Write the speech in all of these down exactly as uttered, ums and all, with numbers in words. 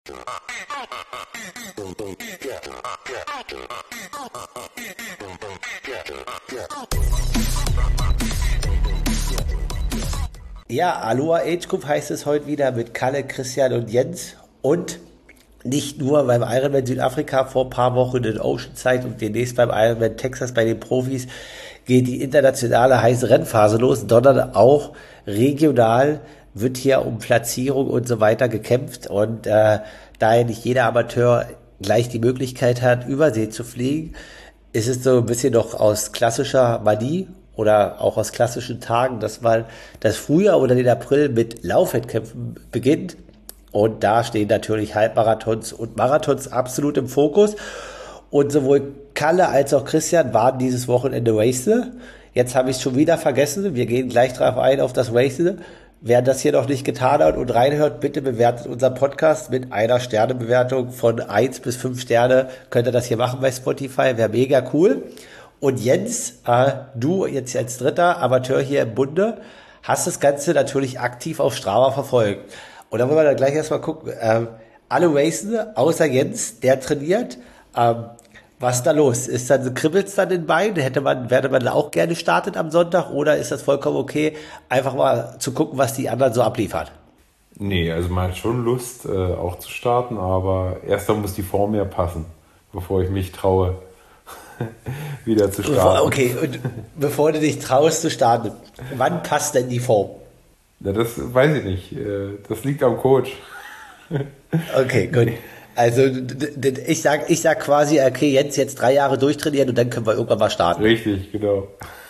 Ja, Aloha Age Group heißt es heute wieder mit Kalle, Christian und Jens und nicht nur beim Ironman Südafrika vor ein paar Wochen in Oceanside und demnächst beim Ironman Texas bei den Profis geht die internationale heiße Rennphase los, sondern auch regional wird hier um Platzierung und so weiter gekämpft und äh, da ja nicht jeder Amateur gleich die Möglichkeit hat, Übersee zu fliegen, ist es so ein bisschen noch aus klassischer Manie oder auch aus klassischen Tagen, dass man das Frühjahr oder den April mit Laufwettkämpfen beginnt. Und da stehen natürlich Halbmarathons und Marathons absolut im Fokus. Und sowohl Kalle als auch Christian waren dieses Wochenende Race. Jetzt habe ich es schon wieder vergessen. Wir gehen gleich drauf ein auf das Race. Wer das hier noch nicht getan hat und reinhört, bitte bewertet unseren Podcast mit einer Sternebewertung von eins bis fünf Sterne. Könnt ihr das hier machen bei Spotify, wäre mega cool. Und Jens, äh, du jetzt als dritter Amateur hier im Bunde, hast das Ganze natürlich aktiv auf Strava verfolgt. Und da wollen wir dann gleich erstmal gucken, ähm, alle racen, außer Jens, der trainiert. Ähm, was ist da los? Ist dann, kribbelt's dann in den Beinen? Hätte man, wäre man auch gerne startet am Sonntag oder ist das vollkommen okay, einfach mal zu gucken, was die anderen so abliefern? Nee, also man hat schon Lust, äh, auch zu starten, aber erst dann muss die Form ja passen, bevor ich mich traue, wieder zu starten. Bevor, okay, und bevor du dich traust zu starten, wann passt denn die Form? Ja, das weiß ich nicht. Das liegt am Coach. Okay, gut. Also ich sag, ich sag quasi, okay, Jens jetzt drei Jahre durchtrainieren und dann können wir irgendwann mal starten. Richtig, genau.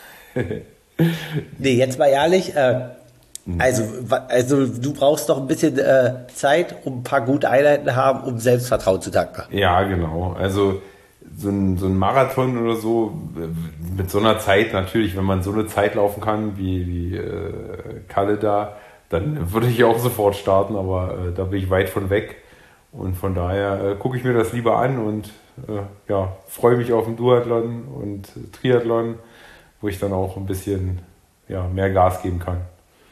Nee, jetzt mal ehrlich, äh, also, also du brauchst doch ein bisschen äh, Zeit, um ein paar gute Einheiten zu haben, um Selbstvertrauen zu tanken. Ja, genau. Also so ein, so ein Marathon oder so, mit so einer Zeit natürlich, wenn man so eine Zeit laufen kann wie, wie äh, Kalle da, dann würde ich auch sofort starten, aber äh, da bin ich weit von weg. Und von daher äh, gucke ich mir das lieber an und äh, ja, freue mich auf den Duathlon und Triathlon, wo ich dann auch ein bisschen ja, mehr Gas geben kann.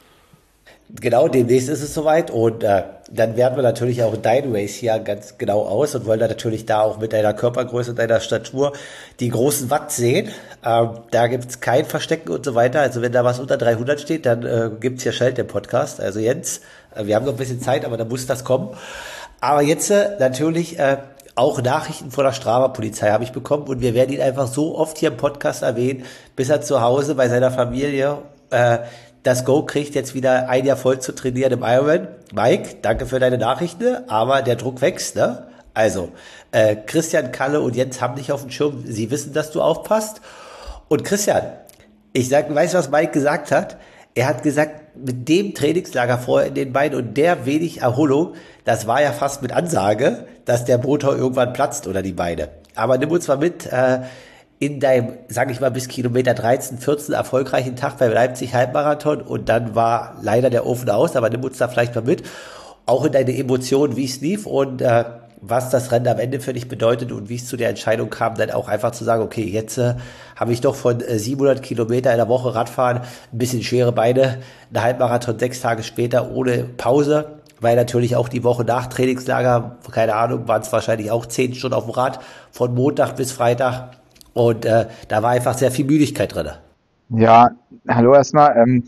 Genau, demnächst ist es soweit und äh, dann werten wir natürlich auch dein Race hier ganz genau aus und wollen dann natürlich da auch mit deiner Körpergröße und deiner Statur die großen Watt sehen. Ähm, da gibt's kein Verstecken und so weiter. Also wenn da was unter dreihundert steht, dann äh, gibt's hier Schalt im Podcast. Also Jens, äh, wir haben noch ein bisschen Zeit, aber da muss das kommen. Aber jetzt äh, natürlich äh, auch Nachrichten von der Strava-Polizei habe ich bekommen und wir werden ihn einfach so oft hier im Podcast erwähnen, bis er zu Hause bei seiner Familie äh, das Go kriegt, jetzt wieder ein Jahr voll zu trainieren im Ironman. Mike, danke für deine Nachrichten, aber der Druck wächst, ne? Also, äh, Christian, Kalle und Jens haben dich auf dem Schirm. Sie wissen, dass du aufpasst. Und Christian, ich sag, weißt du, was Mike gesagt hat? Er hat gesagt, mit dem Trainingslager vorher in den Beinen und der wenig Erholung, das war ja fast mit Ansage, dass der Motor irgendwann platzt oder die Beine. Aber nimm uns mal mit, äh, in deinem, sag ich mal, bis Kilometer dreizehn, vierzehn erfolgreichen Tag beim Leipzig Halbmarathon und dann war leider der Ofen aus, aber nimm uns da vielleicht mal mit, auch in deine Emotionen, wie es lief und äh, was das Rennen am Ende für dich bedeutet und wie es zu der Entscheidung kam, dann auch einfach zu sagen, okay, jetzt äh, habe ich doch von äh, siebenhundert Kilometer in der Woche Radfahren, ein bisschen schwere Beine, ein Halbmarathon sechs Tage später ohne Pause, weil natürlich auch die Woche nach Trainingslager, keine Ahnung, waren es wahrscheinlich auch zehn Stunden auf dem Rad, von Montag bis Freitag. Und äh, da war einfach sehr viel Müdigkeit drin. Ja, hallo erstmal. Ähm,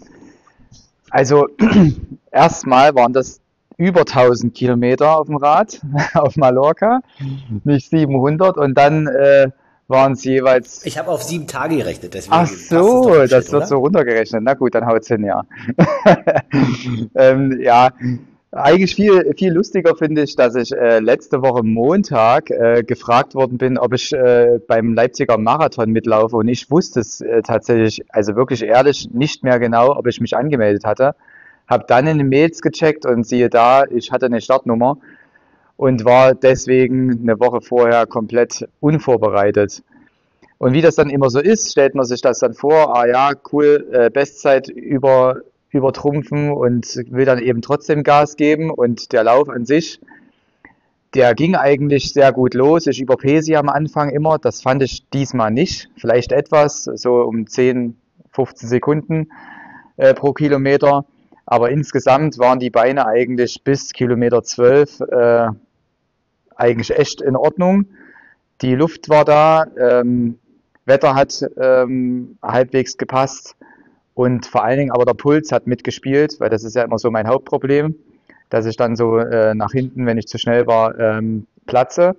also erstmal waren das über tausend Kilometer auf dem Rad auf Mallorca, nicht siebenhundert. Und dann äh, waren es jeweils... Ich habe auf sieben Tage gerechnet. Deswegen Ach so, das, das wird oder? So runtergerechnet. Na gut, dann haut's hin, ja. ähm, ja, eigentlich viel, viel lustiger finde ich, dass ich äh, letzte Woche Montag äh, gefragt worden bin, ob ich äh, beim Leipziger Marathon mitlaufe und ich wusste es äh, tatsächlich, also wirklich ehrlich, nicht mehr genau, ob ich mich angemeldet hatte. Habe dann in den Mails gecheckt und siehe da, ich hatte eine Startnummer und war deswegen eine Woche vorher komplett unvorbereitet. Und wie das dann immer so ist, stellt man sich das dann vor, ah ja, cool, äh, Bestzeit über übertrumpfen und will dann eben trotzdem Gas geben und der Lauf an sich, der ging eigentlich sehr gut los. Ich überpaced am Anfang immer, das fand ich diesmal nicht, vielleicht etwas, so um zehn, fünfzehn Sekunden äh, pro Kilometer, aber insgesamt waren die Beine eigentlich bis Kilometer zwölf äh, eigentlich echt in Ordnung. Die Luft war da, ähm, Wetter hat ähm, halbwegs gepasst und vor allen Dingen aber der Puls hat mitgespielt, weil das ist ja immer so mein Hauptproblem, dass ich dann so äh, nach hinten, wenn ich zu schnell war, ähm, platze.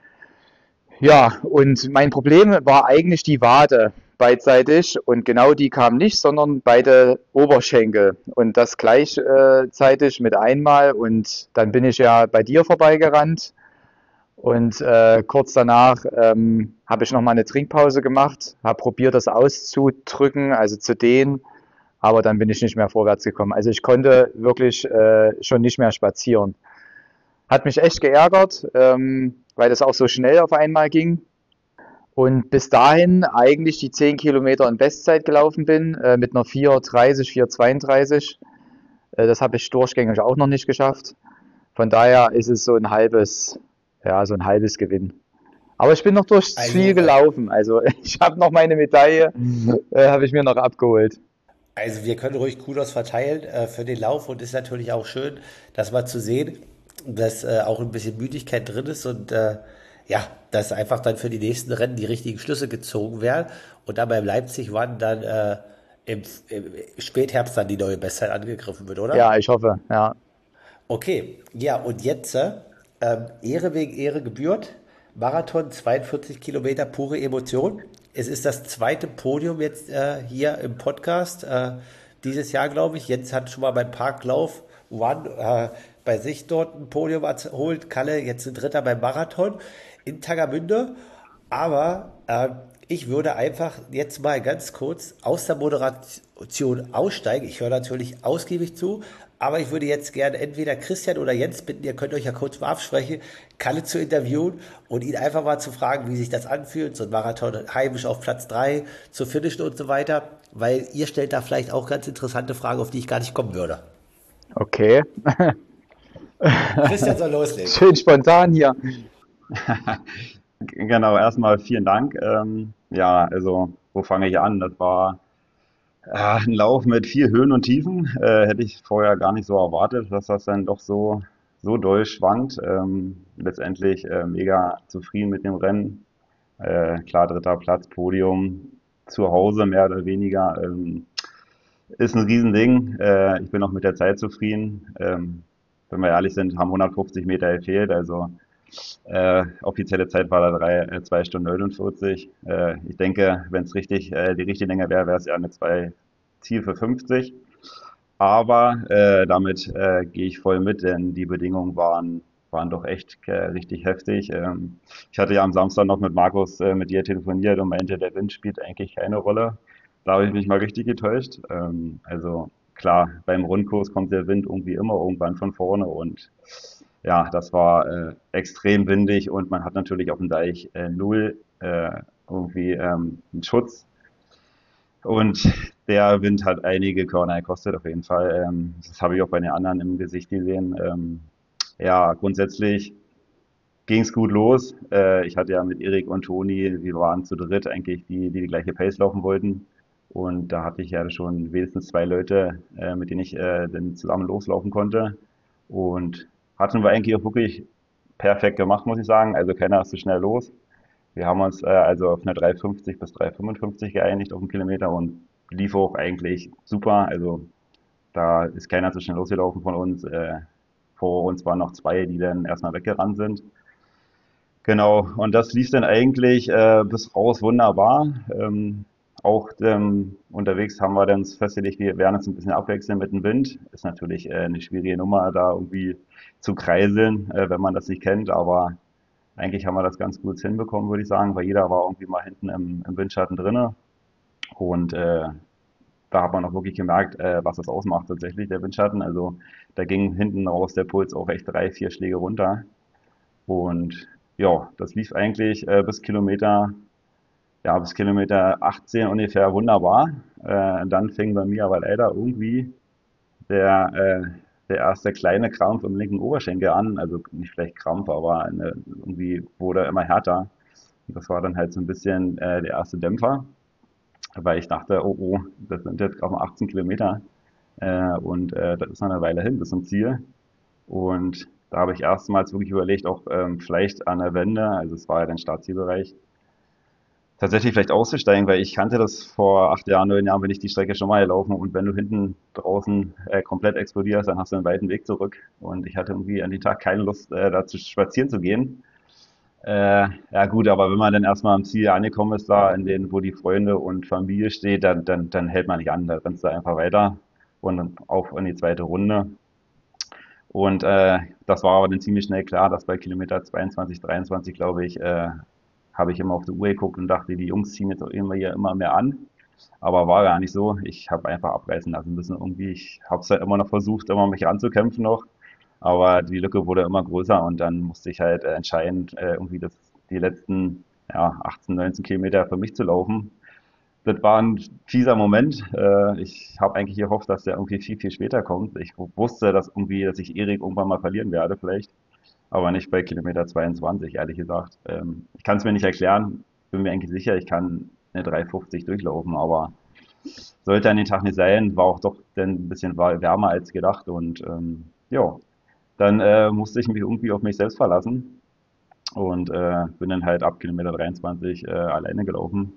Ja, und mein Problem war eigentlich die Wade beidseitig und genau die kam nicht, sondern beide Oberschenkel und das gleichzeitig mit einmal und dann bin ich ja bei dir vorbeigerannt und äh, kurz danach ähm, habe ich nochmal eine Trinkpause gemacht, habe probiert, das auszudrücken, also zu dehnen, aber dann bin ich nicht mehr vorwärts gekommen. Also ich konnte wirklich äh, schon nicht mehr spazieren. Hat mich echt geärgert, ähm, weil das auch so schnell auf einmal ging. Und bis dahin eigentlich die zehn Kilometer in Bestzeit gelaufen bin, äh, mit einer vier dreißig, vier zweiunddreißig. Äh, das habe ich durchgängig auch noch nicht geschafft. Von daher ist es so ein halbes, ja, so ein halbes Gewinn. Aber ich bin noch durchs Ziel Also, äh, gelaufen. Also ich habe noch meine Medaille, äh, habe ich mir noch abgeholt. also wir können ruhig Kudos verteilen äh, für den Lauf und ist natürlich auch schön, das mal zu sehen, dass äh, auch ein bisschen Müdigkeit drin ist und äh, ja, dass einfach dann für die nächsten Rennen die richtigen Schlüsse gezogen werden und dann beim Leipzig wann dann äh, im, im Spätherbst dann die neue Bestzeit angegriffen wird, oder? Ja, ich hoffe, ja. Okay, ja, und jetzt äh, ähm, Ehre wegen Ehre gebührt. Marathon, zweiundvierzig Kilometer, pure Emotion. Es ist das zweite Podium jetzt äh, hier im Podcast. Äh, dieses Jahr, glaube ich. Jetzt hat schon mal mein Parklauf One äh, bei sich dort ein Podium erholt. Kalle, jetzt ein Dritter beim Marathon in Tagermünde. Aber äh, ich würde einfach jetzt mal ganz kurz aus der Moderation aussteigen. Ich höre natürlich ausgiebig zu, aber ich würde jetzt gerne entweder Christian oder Jens bitten, ihr könnt euch ja kurz mal absprechen, Kalle zu interviewen und ihn einfach mal zu fragen, wie sich das anfühlt, so ein Marathon heimisch auf Platz drei zu finishen und so weiter, weil ihr stellt da vielleicht auch ganz interessante Fragen, auf die ich gar nicht kommen würde. Okay. Christian soll loslegen. Schön spontan hier. Genau, erstmal vielen Dank. Ähm, ja, also wo fange ich an? Das war äh, ein Lauf mit viel Höhen und Tiefen. Äh, hätte ich vorher gar nicht so erwartet, dass das dann doch so, so doll schwankt. Ähm, letztendlich äh, mega zufrieden mit dem Rennen. Äh, klar, dritter Platz, Podium, zu Hause mehr oder weniger. Ähm, ist ein Riesending. Äh, ich bin auch mit der Zeit zufrieden. Ähm, wenn wir ehrlich sind, haben hundertfünfzig Meter gefehlt. Also äh, offizielle Zeit war da drei, äh, zwei Stunden neunundvierzig. Äh, ich denke, wenn es richtig äh, die richtige Länge wäre, wäre es ja eine zwei Ziel für fünfzig. Aber äh, damit äh, gehe ich voll mit, denn die Bedingungen waren, waren doch echt äh, richtig heftig. Ähm, ich hatte ja am Samstag noch mit Markus äh, mit dir telefoniert und meinte, der Wind spielt eigentlich keine Rolle. Da habe ich mich mal richtig getäuscht. Ähm, also klar, beim Rundkurs kommt der Wind irgendwie immer irgendwann von vorne und ja, das war äh, extrem windig und man hat natürlich auf dem Deich äh, null äh, irgendwie ähm, einen Schutz. Und der Wind hat einige Körner gekostet, auf jeden Fall. Ähm, das habe ich auch bei den anderen im Gesicht gesehen. Ähm, ja, grundsätzlich ging es gut los. Äh, ich hatte ja mit Erik und Toni, wir waren zu dritt eigentlich, die, die die gleiche Pace laufen wollten. Und da hatte ich ja schon wenigstens zwei Leute, äh, mit denen ich äh, dann zusammen loslaufen konnte. Und hatten wir eigentlich auch wirklich perfekt gemacht, muss ich sagen. Also keiner ist so schnell los. Wir haben uns äh, also auf eine drei fünfzig bis drei fünfundfünfzig geeinigt auf den Kilometer und lief auch eigentlich super. Also da ist keiner so schnell losgelaufen von uns. Äh, vor uns waren noch zwei, die dann erstmal weggerannt sind. Genau, und das lief dann eigentlich äh, bis raus wunderbar. Ähm, auch ähm, unterwegs haben wir dann festgelegt, wir werden uns ein bisschen abwechseln mit dem Wind. Ist natürlich äh, eine schwierige Nummer, da irgendwie zu kreiseln, äh, wenn man das nicht kennt, aber eigentlich haben wir das ganz gut hinbekommen, würde ich sagen, weil jeder war irgendwie mal hinten im, im Windschatten drinne und äh, da hat man auch wirklich gemerkt, äh, was das ausmacht tatsächlich, der Windschatten. Also da ging hinten raus der Puls auch echt drei, vier Schläge runter und ja, das lief eigentlich äh, bis Kilometer, ja, bis Kilometer achtzehn ungefähr wunderbar. Äh, dann fing bei mir aber leider irgendwie der, äh, der erste kleine Krampf im linken Oberschenkel an. Also nicht vielleicht Krampf, aber eine, irgendwie wurde er immer härter. Und das war dann halt so ein bisschen äh, der erste Dämpfer, weil ich dachte, oh, oh, das sind jetzt gerade mal achtzehn Kilometer äh, und äh, das ist noch eine Weile hin bis zum Ziel. Und da habe ich erstmals wirklich überlegt, auch ähm, vielleicht an der Wende, also es war ja der Startzielbereich, tatsächlich vielleicht auszusteigen, weil ich kannte das vor acht Jahren, neun Jahren bin ich die Strecke schon mal gelaufen und wenn du hinten draußen äh, komplett explodierst, dann hast du einen weiten Weg zurück und ich hatte irgendwie an dem Tag keine Lust, äh, da zu spazieren zu gehen. Äh, ja gut, aber wenn man dann erstmal am Ziel angekommen ist, da in den, wo die Freunde und Familie steht, dann, dann, dann hält man nicht an, da rennst du einfach weiter und dann auf in die zweite Runde. Und äh, das war aber dann ziemlich schnell klar, dass bei Kilometer zweiundzwanzig, dreiundzwanzig, glaube ich, äh, habe ich immer auf die Uhr geguckt und dachte, die Jungs ziehen jetzt auch immer hier immer mehr an. Aber war gar nicht so. Ich habe einfach abreißen lassen müssen irgendwie. Ich habe es halt immer noch versucht, immer mich anzukämpfen noch. Aber die Lücke wurde immer größer und dann musste ich halt äh, entscheiden, äh, irgendwie das, die letzten ja, achtzehn, neunzehn Kilometer für mich zu laufen. Das war ein fieser Moment. Äh, ich habe eigentlich gehofft, dass der irgendwie viel, viel später kommt. Ich wusste, dass irgendwie, dass ich Erik irgendwann mal verlieren werde, vielleicht. Aber nicht bei Kilometer zweiundzwanzig, ehrlich gesagt. Ähm, ich kann es mir nicht erklären. Bin mir eigentlich sicher, ich kann eine drei fünfzig durchlaufen, aber sollte an den Tag nicht sein. War auch doch dann ein bisschen wärmer als gedacht und ähm, ja, dann äh, musste ich mich irgendwie auf mich selbst verlassen und äh, bin dann halt ab Kilometer dreiundzwanzig äh, alleine gelaufen.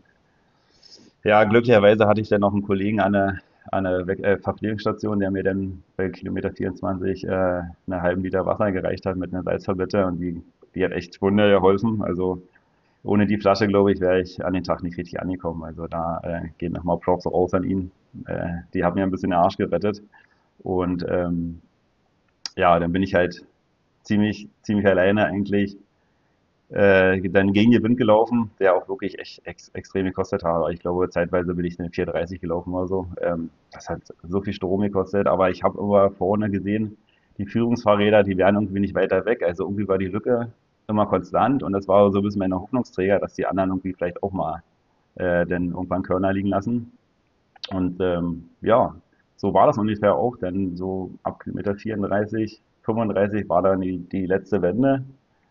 Ja, glücklicherweise hatte ich dann noch einen Kollegen an der, an der Weg- äh, Verpflegungsstation, der mir dann bei Kilometer vierundzwanzig äh, einen halben Liter Wasser gereicht hat mit einer Salztablette und die, die hat echt Wunder geholfen. Also ohne die Flasche, glaube ich, wäre ich an den Tag nicht richtig angekommen. Also da äh, gehen nochmal Props raus an ihn. Äh, die haben mir ein bisschen den Arsch gerettet. Und ähm, ja, dann bin ich halt ziemlich, ziemlich alleine eigentlich äh, dann gegen den Wind gelaufen, der auch wirklich echt ex extrem gekostet hat. Ich glaube, zeitweise bin ich eine vier dreißig gelaufen oder so. Ähm, das hat so viel Strom gekostet, aber ich habe immer vorne gesehen, die Führungsfahrräder, die wären irgendwie nicht weiter weg. Also irgendwie war die Lücke immer konstant und das war so ein bisschen mein Hoffnungsträger, dass die anderen irgendwie vielleicht auch mal äh, dann irgendwann Körner liegen lassen. Und ähm, ja, so war das ungefähr auch. Denn so ab Kilometer vierunddreißig, fünfunddreißig war dann die, die letzte Wende.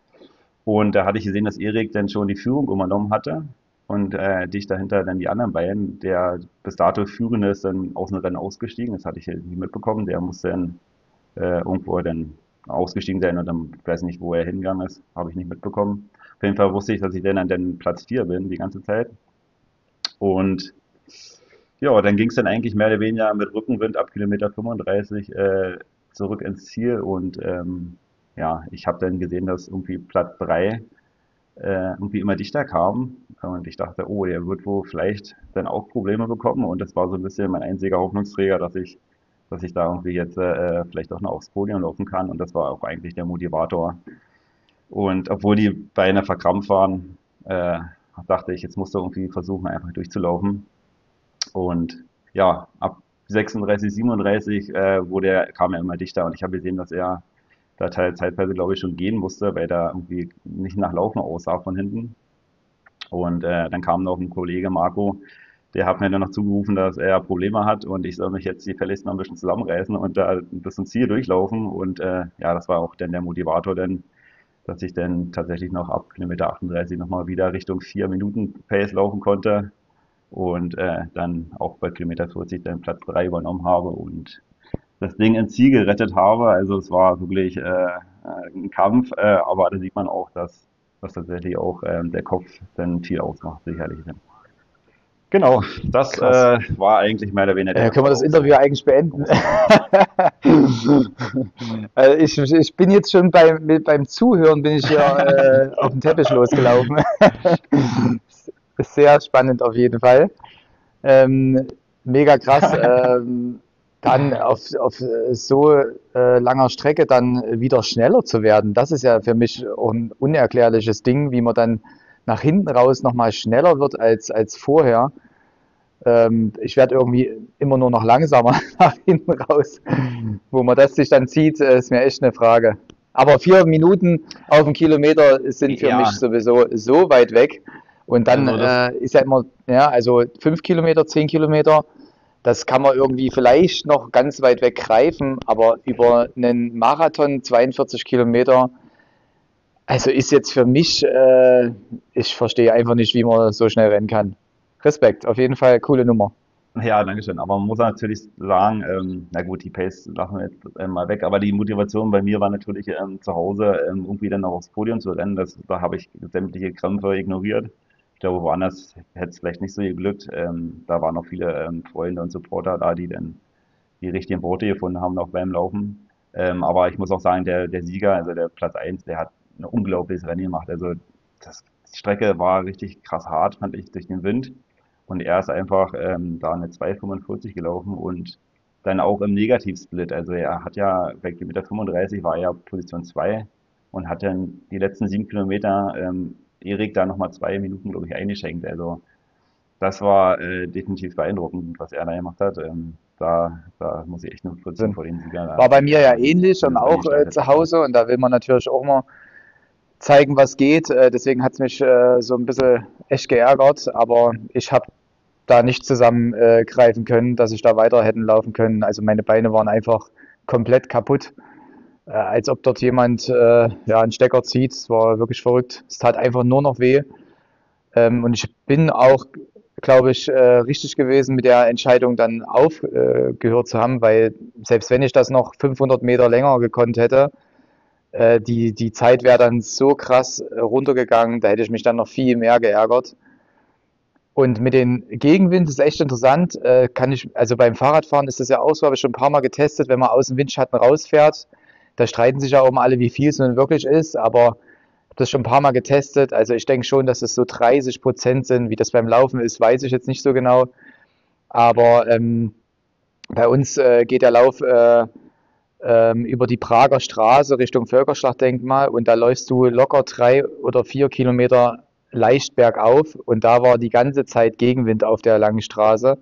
Und da hatte ich gesehen, dass Erik dann schon die Führung übernommen hatte und äh, dicht dahinter dann die anderen beiden. Der bis dato Führende ist dann aus dem Rennen ausgestiegen. Das hatte ich nicht mitbekommen. Der musste dann äh, irgendwo dann ausgestiegen sein und dann ich weiß nicht, wo er hingegangen ist. Habe ich nicht mitbekommen. Auf jeden Fall wusste ich, dass ich dann an den Platz vier bin die ganze Zeit. Und ja, dann ging es dann eigentlich mehr oder weniger mit Rückenwind ab Kilometer fünfunddreißig äh, zurück ins Ziel und ähm, ja, ich habe dann gesehen, dass irgendwie Platz drei äh, irgendwie immer dichter kam und ich dachte, oh, der wird wohl vielleicht dann auch Probleme bekommen und das war so ein bisschen mein einziger Hoffnungsträger, dass ich, dass ich da irgendwie jetzt äh, vielleicht auch noch aufs Podium laufen kann und das war auch eigentlich der Motivator. Und obwohl die Beine verkrampft waren, äh, dachte ich, jetzt musst du irgendwie versuchen, einfach durchzulaufen. Und ja, ab sechsunddreißig, siebenunddreißig äh, wurde er, kam er immer dichter und ich habe gesehen, dass er da teil- zeitweise, glaube ich, schon gehen musste, weil da irgendwie nicht nach Laufen aussah von hinten. Und äh, dann kam noch ein Kollege, Marco, der hat mir dann noch zugerufen, dass er Probleme hat und ich soll mich jetzt die gefälligst noch ein bisschen zusammenreißen und da bis zum Ziel durchlaufen. Und äh, ja, das war auch dann der Motivator, denn, dass ich dann tatsächlich noch ab Kilometer achtunddreißig nochmal wieder Richtung vier Minuten Pace laufen konnte und äh, dann auch bei Kilometer vierzig dann Platz drei übernommen habe und das Ding ins Ziel gerettet habe. Also es war wirklich äh, ein Kampf, äh, aber da sieht man auch, dass, dass tatsächlich auch ähm, der Kopf dann viel ausmacht, sicherlich. Genau, das Krass. äh, war eigentlich mehr oder weniger Äh, der können wir das Verlauf. Interview eigentlich beenden? Also ich, ich bin jetzt schon beim, mit, beim Zuhören bin ich hier äh, auf den Teppich losgelaufen. Ist sehr spannend auf jeden Fall. Ähm, mega krass. Ähm, dann auf, auf so äh, langer Strecke dann wieder schneller zu werden, das ist ja für mich auch ein unerklärliches Ding, wie man dann nach hinten raus nochmal schneller wird als, als vorher. Ähm, ich werde irgendwie immer nur noch langsamer nach hinten raus. Wo man das sich dann zieht, äh, ist mir echt eine Frage. Aber vier Minuten auf einen Kilometer sind für Ja, mich sowieso so weit weg. Und dann also das, äh, ist ja immer, ja, also fünf Kilometer, zehn Kilometer, das kann man irgendwie vielleicht noch ganz weit weg greifen, aber über einen Marathon, zweiundvierzig Kilometer, also ist jetzt für mich, äh, ich verstehe einfach nicht, wie man so schnell rennen kann. Respekt, auf jeden Fall, coole Nummer. Ja, danke schön. Aber man muss natürlich sagen, ähm, na gut, die Pace lassen wir jetzt äh, mal weg. Aber die Motivation bei mir war natürlich ähm, zu Hause ähm, irgendwie dann noch aufs Podium zu rennen. Das, da habe ich sämtliche Krämpfe ignoriert. Ich glaube, woanders hätte es vielleicht nicht so geglückt. Ähm, da waren noch viele ähm, Freunde und Supporter da, die dann die richtigen Boote gefunden haben, auch beim Laufen. Ähm, aber ich muss auch sagen, der, der Sieger, also der Platz eins, der hat ein unglaubliches Rennen gemacht. Also das, die Strecke war richtig krass hart, fand ich, durch den Wind. Und er ist einfach ähm, da eine zwei fünfundvierzig gelaufen und dann auch im Negativsplit. Also er hat ja bei Kilometer fünfunddreißig war er Position zwei und hat dann die letzten sieben Kilometer ähm, Erik da nochmal zwei Minuten, glaube ich, eingeschenkt. Also das war äh, definitiv beeindruckend, was er da gemacht hat. Ähm, da, da muss ich echt nur kurz vor den Sieger War da bei mir ja ähm, ähnlich und dieses Rennen auch äh, gestartet. zu Hause und da will man natürlich auch mal zeigen, was geht. Äh, deswegen hat es mich äh, so ein bisschen echt geärgert, aber ich habe da nicht zusammengreifen können, dass ich da weiter hätten laufen können. Also meine Beine waren einfach komplett kaputt, äh, als ob dort jemand äh, ja, einen Stecker zieht. Es war wirklich verrückt. Es tat einfach nur noch weh. Ähm, und ich bin auch, glaube ich, äh, richtig gewesen mit der Entscheidung dann aufgehört zu haben, weil selbst wenn ich das noch fünfhundert Meter länger gekonnt hätte, äh, die, die Zeit wäre dann so krass äh, runtergegangen, da hätte ich mich dann noch viel mehr geärgert. Und mit den Gegenwind ist echt interessant. Äh, kann ich, also beim Fahrradfahren ist das ja auch so, habe ich schon ein paar Mal getestet, wenn man aus dem Windschatten rausfährt. Da streiten sich ja auch immer alle, wie viel es nun wirklich ist, aber ich habe das schon ein paar Mal getestet. Also ich denke schon, dass es so dreißig Prozent sind. Wie das beim Laufen ist, weiß ich jetzt nicht so genau. Aber ähm, bei uns äh, geht der Lauf äh, ähm, über die Prager Straße Richtung Völkerschlachtdenkmal und da läufst du locker drei oder vier Kilometer leicht bergauf und da war die ganze Zeit Gegenwind auf der langen Straße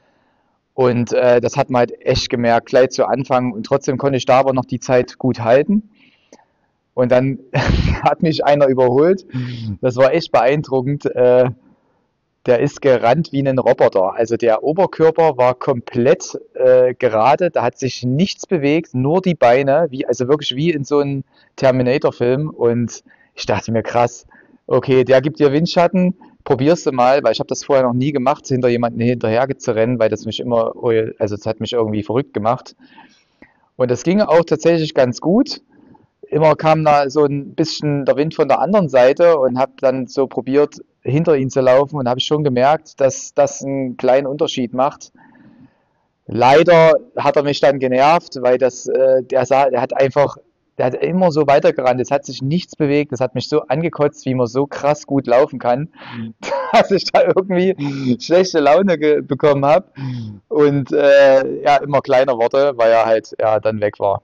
und äh, das hat man halt echt gemerkt, gleich zu Anfang und trotzdem konnte ich da aber noch die Zeit gut halten und dann hat mich einer überholt, das war echt beeindruckend, äh, der ist gerannt wie ein Roboter. Also der Oberkörper war komplett äh, gerade, da hat sich nichts bewegt, nur die Beine, wie, also wirklich wie in so einem Terminator-Film. Und ich dachte mir, krass, okay, der gibt dir Windschatten, probierst du mal, weil ich habe das vorher noch nie gemacht, hinter jemanden hinterher zu rennen, weil das mich immer, also es hat mich irgendwie verrückt gemacht. Und das ging auch tatsächlich ganz gut. Immer kam da so ein bisschen der Wind von der anderen Seite und habe dann so probiert, hinter ihn zu laufen und habe schon gemerkt, dass das einen kleinen Unterschied macht. Leider hat er mich dann genervt, weil das, äh, der sah, der hat einfach, der hat immer so weitergerannt. Es hat sich nichts bewegt. Das hat mich so angekotzt, wie man so krass gut laufen kann, dass ich da irgendwie schlechte Laune ge- bekommen habe und äh, ja immer kleiner wurde, weil er halt ja dann weg war.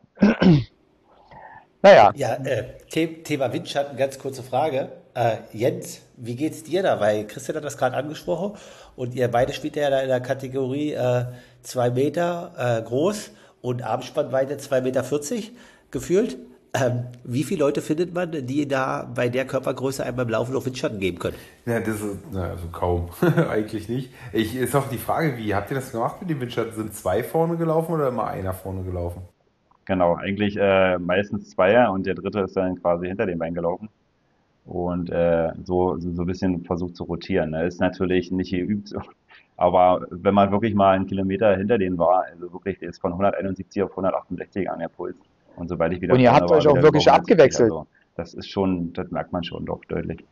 Naja, Ja, äh, The Thema Windschatten, ganz kurze Frage. Äh, Jens, wie geht's dir da? Weil Christian hat das gerade angesprochen und ihr beide spielt ja da in der Kategorie äh, zwei Meter äh, groß und Armspannweite zwei Meter vierzig gefühlt. Ähm, wie viele Leute findet man, die da bei der Körpergröße einem beim Laufen noch Windschatten geben können? Ja, das ist, na, also kaum. Eigentlich nicht. Ich, ist auch die Frage, wie habt ihr das gemacht mit dem Windschatten? Sind zwei vorne gelaufen oder immer einer vorne gelaufen? Genau, eigentlich äh, meistens Zweier und der dritte ist dann quasi hinter dem Bein gelaufen und äh, so, so, so ein bisschen versucht zu rotieren. Ne? Ist natürlich nicht geübt, so. Aber wenn man wirklich mal einen Kilometer hinter denen war, also wirklich, der ist von hunderteinundsiebzig auf hundertachtundsechzig an der Puls. Und sobald ich wieder und ihr vorne habt war, euch auch wieder über wirklich hundertsiebzig. abgewechselt. Also das ist schon, das merkt man schon doch deutlich.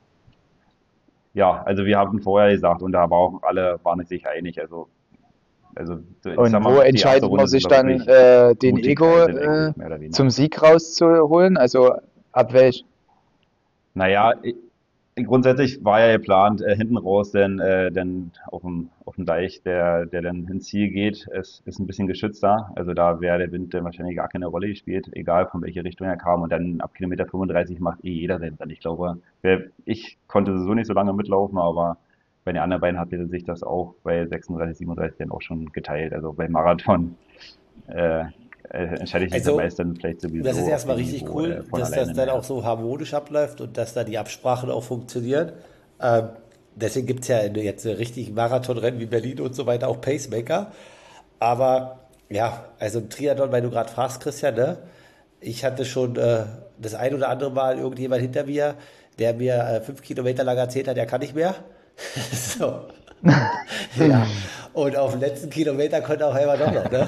Ja, also wir haben vorher gesagt und da war auch alle, waren sich einig. Also, also ich sag Und wo mal, die erste entscheidet man Runde sind sich wir dann, wirklich äh, den gut Ego gekreiselt äh, eigentlich, mehr oder weniger. zum Sieg rauszuholen? Also ab welch? Naja, i- grundsätzlich war ja geplant, äh, hinten raus, denn, äh, denn auf dem, auf dem Deich, der, der dann ins Ziel geht, ist, ist ein bisschen geschützter. Also da wäre der Wind dann wahrscheinlich gar keine Rolle gespielt, egal von welcher Richtung er kam. Und dann ab Kilometer fünfunddreißig macht eh jeder den Rennen. Ich glaube, wer, ich konnte so nicht so lange mitlaufen, aber bei den anderen beiden hatte sich das auch bei sechsunddreißig, siebenunddreißig dann auch schon geteilt. Also beim Marathon äh, äh, entscheidet sich der Also, meist dann vielleicht das ist sowieso auf erstmal dem richtig Niveau äh, cool, von dass das alleine dann mehr. auch so harmonisch abläuft und dass da die Absprachen auch funktionieren. Ähm, deswegen gibt es ja jetzt richtig Marathonrennen wie Berlin und so weiter auch Pacemaker. Aber ja, also ein Triathlon, weil du gerade fragst, Christian, ne? Ich hatte schon äh, das ein oder andere Mal irgendjemand hinter mir, der mir äh, fünf Kilometer lang erzählt hat, er kann nicht mehr. So. Ja. Und auf dem letzten Kilometer konnte auch einmal doch noch, ne?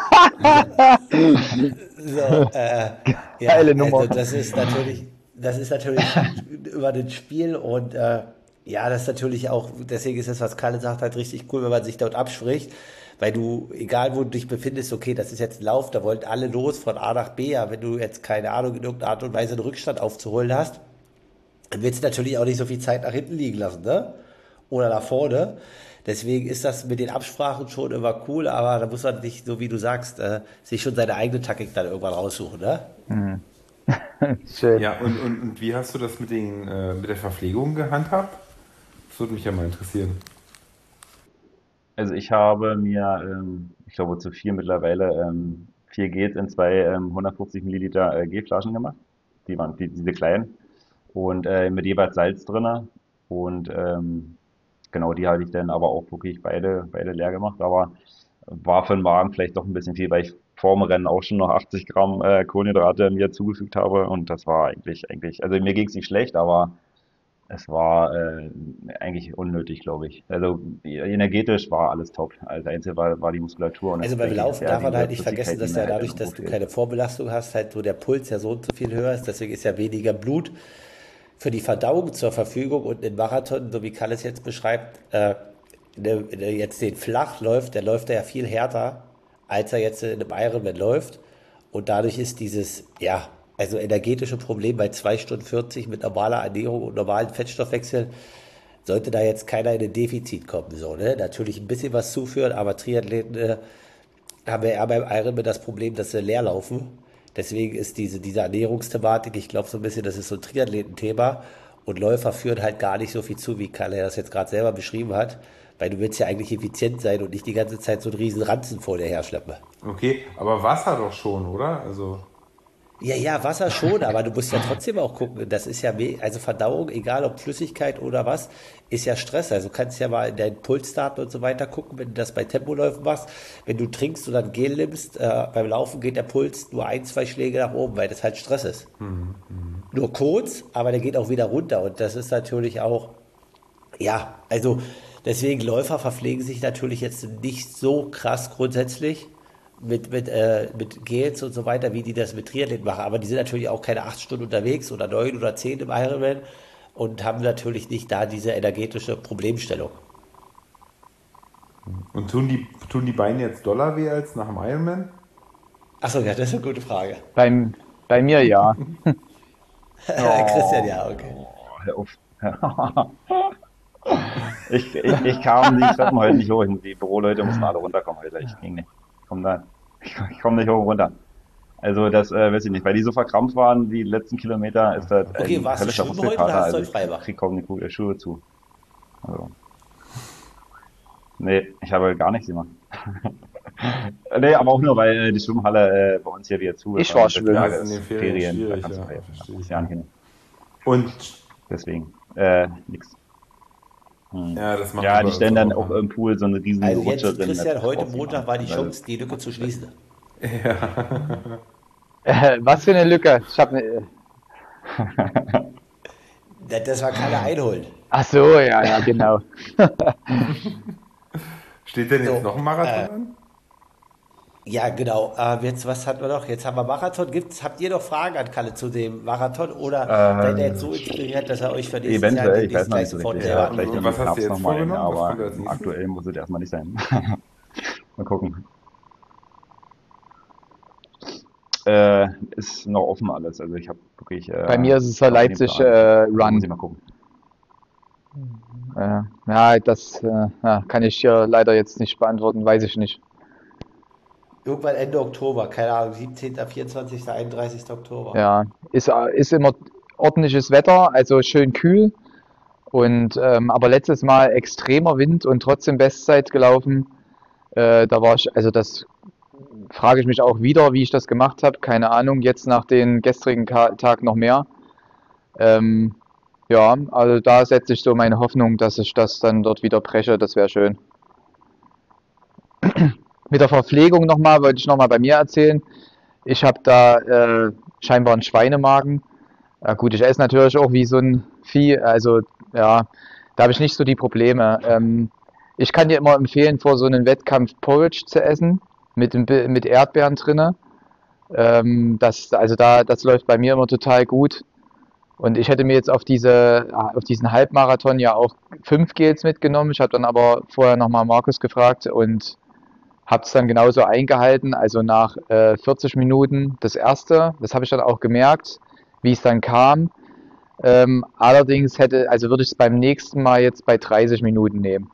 So, äh, ja, Geile Nummer. also das ist natürlich, das ist natürlich über das Spiel und äh, ja, das ist natürlich auch, deswegen ist das, was Kalle sagt, halt richtig cool, wenn man sich dort abspricht, weil du, egal wo du dich befindest, okay, das ist jetzt ein Lauf, da wollen alle los von A nach B, ja, wenn du jetzt keine Ahnung, in irgendeiner Art und Weise einen Rückstand aufzuholen hast, dann willst du natürlich auch nicht so viel Zeit nach hinten liegen lassen, ne? Oder nach vorne. Deswegen ist das mit den Absprachen schon immer cool, aber da muss man nicht, so wie du sagst, äh, sich schon seine eigene Taktik dann irgendwann raussuchen, ne? Schön. Ja, und, und, und wie hast du das mit, den, äh, mit der Verpflegung gehandhabt? Das würde mich ja mal interessieren. Also ich habe mir, ähm, ich glaube zu vier mittlerweile, ähm, vier Gels in zwei ähm, hundertfünfzig Milliliter äh, Gelflaschen gemacht. Die waren die, diese kleinen. Und äh, mit jeweils Salz drinne. Und ähm, genau, die habe ich dann aber auch wirklich beide, beide leer gemacht. Aber war für den Magen vielleicht doch ein bisschen viel, weil ich vorm Rennen auch schon noch achtzig Gramm äh, Kohlenhydrate mir zugefügt habe. Und das war eigentlich, eigentlich, also mir ging es nicht schlecht, aber es war äh, eigentlich unnötig, glaube ich. Also energetisch war alles top. Also das Einzige war, war die Muskulatur und Also das beim denke ich, ist Laufen ja darf man diese halt nicht vergessen, Flüssigkeit, die dass mir ja halt dadurch, irgendwo dass du fehlt. keine Vorbelastung hast, halt so der Puls ja so und so viel höher ist, deswegen ist ja weniger Blut für die Verdauung zur Verfügung und ein Marathon, so wie Kalle es jetzt beschreibt, äh, der, der jetzt den flach läuft, der läuft ja viel härter, als er jetzt in einem Ironman läuft und dadurch ist dieses, ja, also energetische Problem bei zwei Stunden vierzig mit normaler Ernährung und normalem Fettstoffwechsel sollte da jetzt keiner in ein Defizit kommen, so, ne? Natürlich ein bisschen was zuführen, aber Triathleten äh, haben wir eher beim Ironman das Problem, dass sie leer laufen. Deswegen ist diese, diese Ernährungsthematik, ich glaube so ein bisschen, das ist so ein Triathletenthema und Läufer führen halt gar nicht so viel zu, wie Kalle das jetzt gerade selber beschrieben hat, weil du willst ja eigentlich effizient sein und nicht die ganze Zeit so einen riesen Ranzen vor dir herschleppen. Okay, aber Wasser doch schon, oder? Also, Ja, ja, Wasser schon, aber du musst ja trotzdem auch gucken. Das ist ja, we- also Verdauung, egal ob Flüssigkeit oder was, ist ja Stress. Also du kannst ja mal in deinen Pulsdaten und so weiter gucken, wenn du das bei Tempoläufen machst. Wenn du trinkst oder ein Gel nimmst, äh, beim Laufen geht der Puls nur ein, zwei Schläge nach oben, weil das halt Stress ist. Nur kurz, aber der geht auch wieder runter. Und das ist natürlich auch, ja, also deswegen Läufer verpflegen sich natürlich jetzt nicht so krass grundsätzlich mit, mit, äh, mit Gels und so weiter, wie die das mit Triathleten machen. Aber die sind natürlich auch keine acht Stunden unterwegs oder neun oder zehn im Ironman und haben natürlich nicht da diese energetische Problemstellung. und tun die, tun die Beine jetzt doller weh als nach dem Ironman? Achso, ja, das ist eine gute Frage. Beim, bei mir ja. Christian, ja, okay. Oh, hör auf. Ich, ich, ich kam die Treppen heute nicht hoch. Die Büroleute mussten alle runterkommen heute. Ich ging nicht. Ich komm da, ich, ich komme nicht hoch und runter. Also das äh, weiß ich nicht, weil die so verkrampft waren, die letzten Kilometer, ist das Okay, ein warst du höllischer schwimmen heute oder Muskelkater. hast du Also heute ich Freibad? krieg kaum die Ku- äh, Schuhe zu. Also, nee, ich habe gar nichts gemacht. Nee, aber auch nur, weil äh, die Schwimmhalle äh, bei uns hier wieder zu ist. Ich war Und schwimmen. Ja, Tage ist in den ist Ferien Ferien, da schwierig, kannst du ja, ja, verstehe da ich. ja nicht hin. Und Deswegen, äh, nix. Hm. ja, das machen Ja, wir die bei stellen uns dann auch. auch im Pool so eine riesen Also Rutsche jetzt, drin. Christian, Das heute brauchst du Montag nicht. war die Weil, Chance, die Lücke zu schließen. Äh, was für eine Lücke. Ich habe eine. Das das war keine Einholen. Ach so, ja, ja, genau. Steht denn jetzt So, noch ein Marathon an? ja, genau. Äh, jetzt, was hatten wir noch? Jetzt haben wir Marathon. Gibt's, habt ihr noch Fragen an Kalle zu dem Marathon oder seid ihr jetzt so inspiriert, dass er euch für nächstes Jahr Eventuell, ich weiß demnächst noch gleich nicht so sofort richtig. selber Ja, Und, vielleicht und im was hast du Herbst jetzt nochmal eine, vorgenommen? Was aber kommt als nächstes? aktuell muss es erstmal nicht sein. Mal gucken. Äh, ist noch offen alles. Also ich habe wirklich Bei äh, mir ist es der noch in den Leipzig Plan. äh, Also muss Run. ich mal gucken. Äh, ja, das äh, ja, kann ich hier leider jetzt nicht beantworten, weiß ich nicht. irgendwann Ende Oktober, keine Ahnung, siebzehnten., vierundzwanzigsten., einunddreißigsten Oktober. Ja, ist, äh, ist immer ordentliches Wetter, also schön kühl. Und ähm, aber letztes Mal extremer Wind und trotzdem Bestzeit gelaufen. Äh, da war ich, also das frage ich mich auch wieder, wie ich das gemacht habe. Keine Ahnung, jetzt nach den gestrigen Ka Tag noch mehr. Ähm, ja, also da setze ich so meine Hoffnung, dass ich das dann dort wieder breche. Das wäre schön. Mit der Verpflegung nochmal, wollte ich nochmal bei mir erzählen. Ich habe da äh, scheinbar einen Schweinemagen. Ja, gut, ich esse natürlich auch wie so ein Vieh. Also ja, da habe ich nicht so die Probleme. Ähm, Ich kann dir immer empfehlen, vor so einem Wettkampf Porridge zu essen mit, dem Bi- mit Erdbeeren drinne. Ähm, das, also da, das läuft bei mir immer total gut. Und ich hätte mir jetzt auf diese, auf diesen Halbmarathon ja auch fünf Gels mitgenommen. Ich habe dann aber vorher nochmal Markus gefragt und habe es dann genauso eingehalten. Also nach äh, vierzig Minuten das erste, das habe ich dann auch gemerkt, wie es dann kam. Ähm, allerdings hätte, also würde ich es beim nächsten Mal jetzt bei dreißig Minuten nehmen.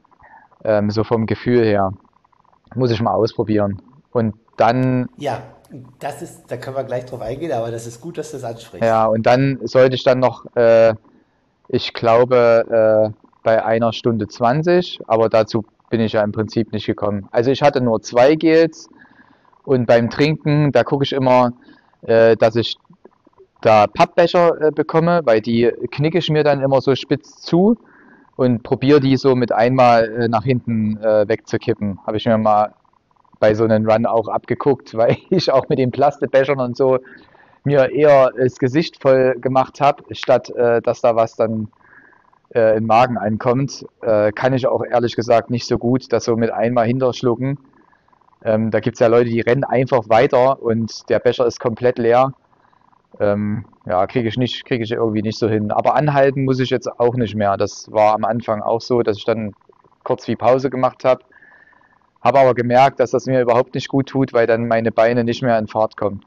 Ähm, so vom Gefühl her. Muss ich mal ausprobieren. Und dann, Ja, das ist, da können wir gleich drauf eingehen, aber das ist gut, dass du das ansprichst. ja, und dann sollte ich dann noch, äh, ich glaube, äh, bei einer Stunde zwanzig, aber dazu bin ich ja im Prinzip nicht gekommen. Also ich hatte nur zwei Gels und beim Trinken, da gucke ich immer, äh, dass ich da Pappbecher äh, bekomme, weil die knicke ich mir dann immer so spitz zu und probiere die so mit einmal äh, nach hinten äh, wegzukippen. Habe ich mir mal bei so einem Run auch abgeguckt, weil ich auch mit den Plastikbechern und so mir eher das Gesicht voll gemacht habe, statt äh, dass da was dann äh, im Magen ankommt. Äh, kann ich auch ehrlich gesagt nicht so gut, das so mit einmal hinterschlucken. Ähm, da gibt es ja Leute, die rennen einfach weiter und der Becher ist komplett leer. Ähm, ja, kriege ich nicht, kriege ich irgendwie nicht so hin. Aber anhalten muss ich jetzt auch nicht mehr. Das war am Anfang auch so, dass ich dann kurz wie Pause gemacht habe. Habe aber gemerkt, dass das mir überhaupt nicht gut tut, weil dann meine Beine nicht mehr in Fahrt kommen.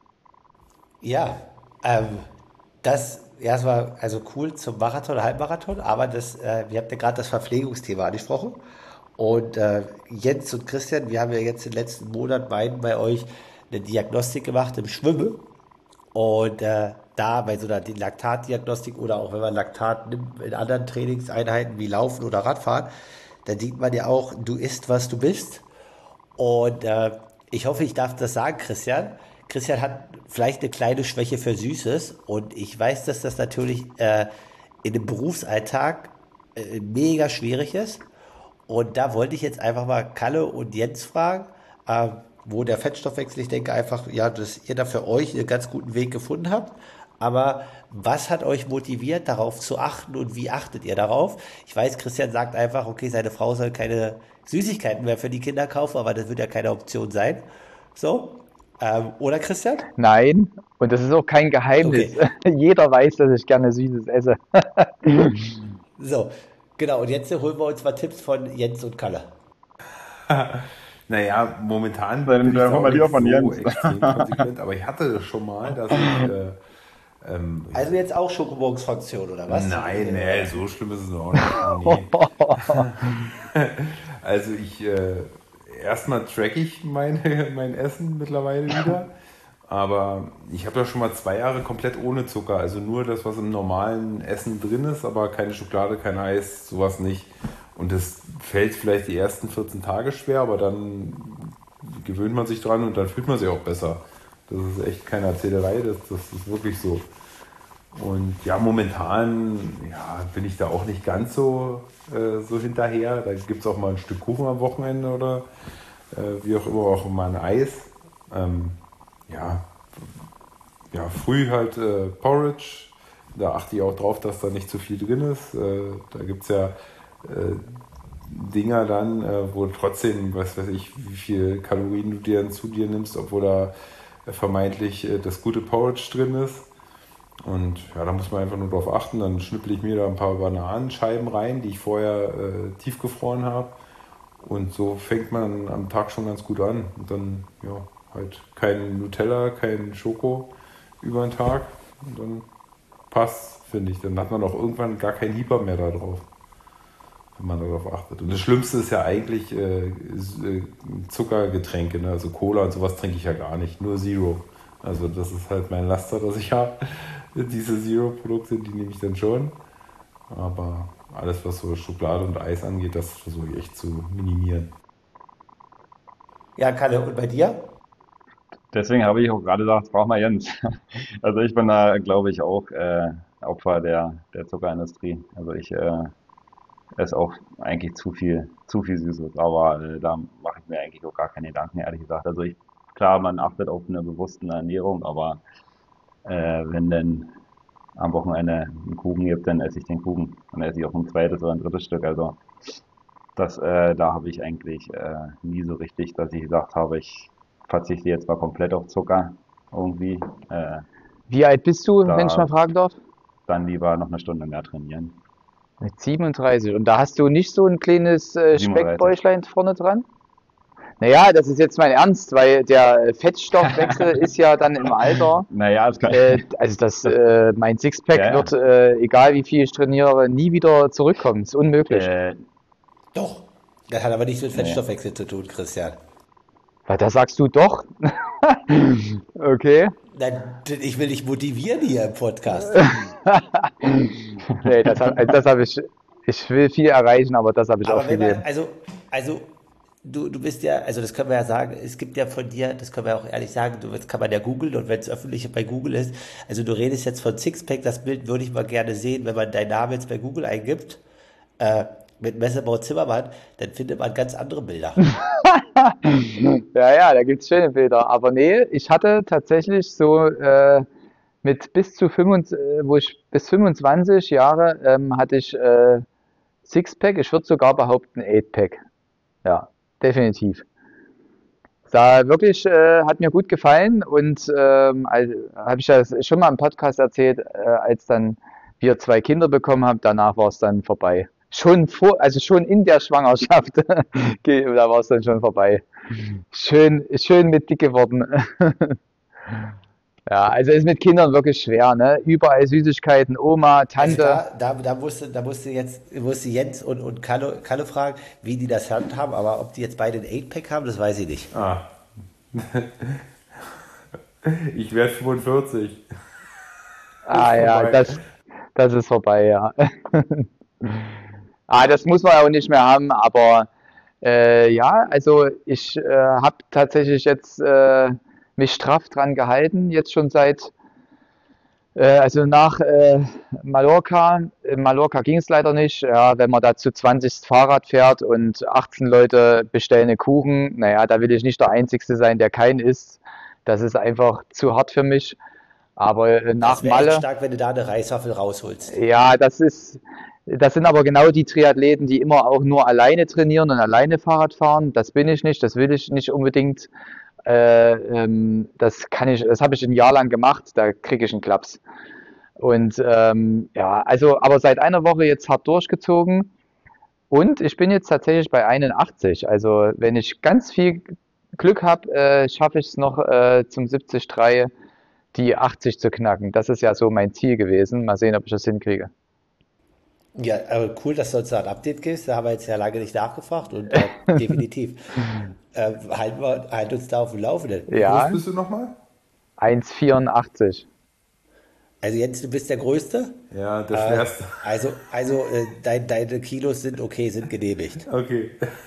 Ja, ähm, das erstmal, also cool zum Marathon, Halbmarathon, aber das, äh, wir habt ja gerade das Verpflegungsthema angesprochen. Und äh, Jens und Christian, wir haben ja jetzt im letzten Monat beiden bei euch eine Diagnostik gemacht im Schwimmen. Und äh, da bei so einer Laktatdiagnostik oder auch wenn man Laktat nimmt in anderen Trainingseinheiten wie Laufen oder Radfahren, dann sieht man ja auch, du isst, was du bist. Und äh, ich hoffe, ich darf das sagen, Christian. Christian hat vielleicht eine kleine Schwäche für Süßes und ich weiß, dass das natürlich äh, in dem Berufsalltag äh, mega schwierig ist. Und da wollte ich jetzt einfach mal Kalle und Jens fragen, äh, wo der Fettstoffwechsel, ich denke einfach, ja, dass ihr da für euch einen ganz guten Weg gefunden habt. Aber was hat euch motiviert, darauf zu achten und wie achtet ihr darauf? Ich weiß, Christian sagt einfach, okay, seine Frau soll keine Süßigkeiten mehr für die Kinder kaufen, aber das wird ja keine Option sein. So, ähm, oder Christian? Nein, und das ist auch kein Okay, Geheimnis. Jeder weiß, dass ich gerne Süßes esse. so, genau. Und jetzt holen wir uns mal Tipps von Jens und Kalle. Naja, momentan Dann, bin ich dann da holen auch wir nicht lieber von so Jens. extrem konsequent, aber ich hatte das schon mal, dass ich, äh, ähm, ich Also jetzt auch Schokobons-Fraktion, oder was? nein, nee, so schlimm ist es noch nicht. Nee, nee. Also ich, äh, erstmal track ich meine, mein Essen mittlerweile wieder. Aber ich habe ja schon mal zwei Jahre komplett ohne Zucker. Also nur das, was im normalen Essen drin ist, aber keine Schokolade, kein Eis, sowas nicht. Und das fällt vielleicht die ersten vierzehn Tage schwer, aber dann gewöhnt man sich dran und dann fühlt man sich auch besser. Das ist echt keine Erzählerei, das, das ist wirklich so. Und ja, momentan ja, bin ich da auch nicht ganz so, äh, so hinterher. Da gibt es auch mal ein Stück Kuchen am Wochenende oder äh, wie auch immer, auch mal ein Eis. Ähm, ja, ja, früh halt äh, Porridge. Da achte ich auch drauf, dass da nicht zu viel drin ist. Äh, da gibt es ja äh, Dinger dann, äh, wo trotzdem, was weiß ich, wie viel Kalorien du dir dann zu dir nimmst, obwohl da äh, vermeintlich äh, das gute Porridge drin ist. Und ja, da muss man einfach nur drauf achten. Dann schnippel ich mir da ein paar Bananenscheiben rein, die ich vorher äh, tiefgefroren habe. Und so fängt man am Tag schon ganz gut an. Und dann, ja, halt kein Nutella, kein Schoko über den Tag. Und dann passt, finde ich. Dann hat man auch irgendwann gar keinen Hieper mehr da drauf, wenn man darauf achtet. Und das Schlimmste ist ja eigentlich äh, Zuckergetränke, ne? Also Cola und sowas trinke ich ja gar nicht, nur Zero. Also das ist halt mein Laster, dass ich habe. Diese Zero-Produkte, die nehme ich dann schon. Aber alles, was so Schokolade und Eis angeht, das versuche ich echt zu minimieren. Ja, Kalle, und bei dir? Deswegen habe ich auch gerade gesagt, brauch mal Jens. Also ich bin da, glaube ich, auch äh, Opfer der, der Zuckerindustrie. Also ich äh, esse auch eigentlich zu viel, zu viel Süßes, aber äh, da mache ich mir eigentlich auch gar keine Gedanken, ehrlich gesagt. Also ich, klar, man achtet auf eine bewusste Ernährung, aber äh, wenn denn am Wochenende einen Kuchen gibt, dann esse ich den Kuchen. Dann esse ich auch ein zweites oder ein drittes Stück. Also Das, äh, da habe ich eigentlich äh, nie so richtig, dass ich gesagt habe, ich verzichte jetzt mal komplett auf Zucker irgendwie. Äh, Wie alt bist du, wenn ich mal da fragen darf? dann lieber noch eine Stunde mehr trainieren. Mit siebenunddreißig. Und da hast du nicht so ein kleines äh, siebenunddreißig. Speckbäuchlein vorne dran? Naja, das ist jetzt mein Ernst, weil der Fettstoffwechsel ist ja dann im Alter. Naja, es kann. Äh, also das, äh, mein Sixpack Ja, ja. wird, äh, egal wie viel ich trainiere, nie wieder zurückkommen. Ist unmöglich. Äh, Doch. Das hat aber nichts mit nee. Fettstoffwechsel zu tun, Christian. Weil da sagst du doch. Okay. Nein, ich will dich motivieren hier im Podcast. Nee, das habe das hab ich. Ich will viel erreichen, aber das habe ich Aber wenn aufgegeben. man, also, also, du, du bist ja, also das können wir ja sagen, es gibt ja von dir, das können wir auch ehrlich sagen, du, das kann man ja googeln und wenn es öffentlich bei Google ist, also du redest jetzt von Sixpack, das Bild würde ich mal gerne sehen, wenn man deinen Namen jetzt bei Google eingibt, äh, mit Messebau Zimmermann, dann findet man ganz andere Bilder. Ja, ja, da gibt's schöne Bilder. Aber nee, ich hatte tatsächlich so äh, mit bis zu fünfundzwanzig, äh, wo ich bis fünfundzwanzig Jahre ähm, hatte ich äh, Sixpack, ich würde sogar behaupten Eightpack. Ja, definitiv. Da wirklich äh, hat mir gut gefallen und ähm, also, habe ich ja schon mal im Podcast erzählt, äh, als dann wir zwei Kinder bekommen haben, danach war es dann vorbei. Schon vor, also schon in der Schwangerschaft, ge- da war es dann schon vorbei. Schön, schön mit dick geworden. Ja, also ist mit Kindern wirklich schwer, ne? Überall Süßigkeiten, Oma, Also Tante. da, da, da musste, da musste jetzt, musste Jens und, und Kalle, Kalle fragen, wie die das handhaben, aber ob die jetzt beide ein Eight-Pack haben, das weiß ich nicht. Ah. Ich werde fünfundvierzig. Ah ja, vorbei. das, das ist vorbei, ja. Ah, das muss man auch nicht mehr haben, aber äh, ja, also ich äh, habe tatsächlich jetzt äh, mich straff dran gehalten, jetzt schon seit, äh, also nach äh, Mallorca. In Mallorca ging es leider nicht, ja, wenn man da zu zwanzig Fahrrad fährt und achtzehn Leute bestellen einen Kuchen, naja, da will ich nicht der Einzige sein, der keinen isst. Das ist einfach zu hart für mich. Aber äh, nach Das wäre echt Malle. stark, wenn du da eine Reiswaffel rausholst. Ja, das ist, das sind aber genau die Triathleten, die immer auch nur alleine trainieren und alleine Fahrrad fahren. Das bin ich nicht, das will ich nicht unbedingt. Äh, ähm, das kann ich, das habe ich ein Jahr lang gemacht, da kriege ich einen Klaps. Und ähm, ja, also, aber seit einer Woche jetzt hart durchgezogen und ich bin jetzt tatsächlich bei einundachtzig. Also, wenn ich ganz viel Glück habe, äh, schaffe ich es noch äh, zum siebzig Komma drei die achtzig zu knacken. Das ist ja so mein Ziel gewesen. Mal sehen, ob ich das hinkriege. Ja, aber cool, dass du uns da ein Update gibst. Da haben wir jetzt ja lange nicht nachgefragt und äh, definitiv. Äh, halten wir, halten uns da auf dem Laufenden. Wo Ja, bist du nochmal? eins Komma vierundachtzig. Also Jens, du bist der Größte. Ja, der Äh, schwerste. also, also äh, dein, deine Kilos sind okay, sind genehmigt. Okay.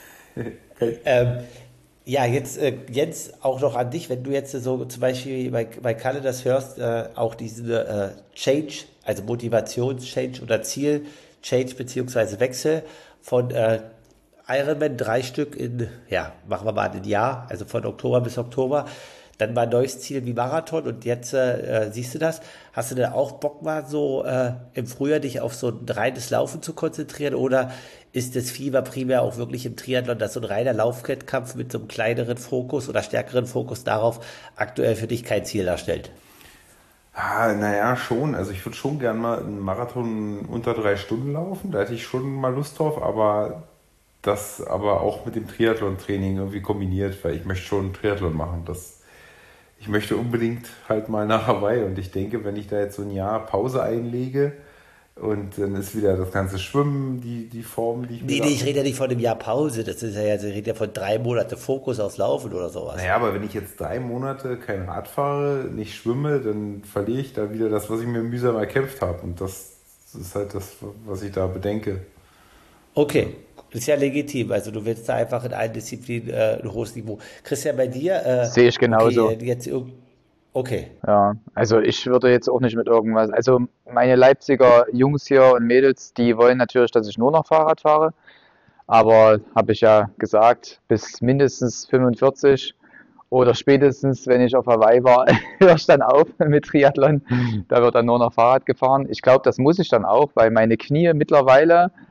Ähm, ja, jetzt, äh, Jens, auch noch an dich, wenn du jetzt so zum Beispiel bei, bei Kalle das hörst, äh, auch diese äh, Change, also Motivations-Change oder Ziel-Change beziehungsweise Wechsel von äh, Ironman drei Stück in, ja, machen wir mal ein Jahr, also von Oktober bis Oktober, dann mal ein neues Ziel wie Marathon und jetzt äh, äh, siehst du das. Hast du denn auch Bock mal so äh, im Frühjahr dich auf so ein reines Laufen zu konzentrieren oder ist das Fieber primär auch wirklich im Triathlon, dass so ein reiner Laufwettkampf mit so einem kleineren Fokus oder stärkeren Fokus darauf aktuell für dich kein Ziel darstellt? Ah, naja, schon. Also ich würde schon gern mal einen Marathon unter drei Stunden laufen. Da hätte ich schon mal Lust drauf, aber das aber auch mit dem Triathlon-Training irgendwie kombiniert, weil ich möchte schon einen Triathlon machen. Das, ich möchte unbedingt halt mal nach Hawaii und ich denke, wenn ich da jetzt so ein Jahr Pause einlege und dann ist wieder das ganze Schwimmen, die, die Form, die ich mir Nee, da... nee, ich rede ja nicht von einem Jahr Pause, das ist ja, also ich rede ja von drei Monate Fokus aufs Laufen oder sowas. Naja, aber wenn ich jetzt drei Monate kein Rad fahre, nicht schwimme, dann verliere ich da wieder das, was ich mir mühsam erkämpft habe. Und das ist halt das, was ich da bedenke. Okay, das ist ja legitim. Also du willst da einfach in allen Disziplinen äh, ein hohes Niveau. Christian, bei dir? Äh, Sehe ich genauso. Okay, jetzt irg- okay. Ja, also ich würde jetzt auch nicht mit irgendwas. Also meine Leipziger Jungs hier und Mädels, die wollen natürlich, dass ich nur noch Fahrrad fahre. Aber habe ich ja gesagt, bis mindestens fünfundvierzig oder spätestens, wenn ich auf Hawaii war, höre ich dann auf mit Triathlon. Da wird dann nur noch Fahrrad gefahren. Ich glaube, das muss ich dann auch, weil meine Knie mittlerweile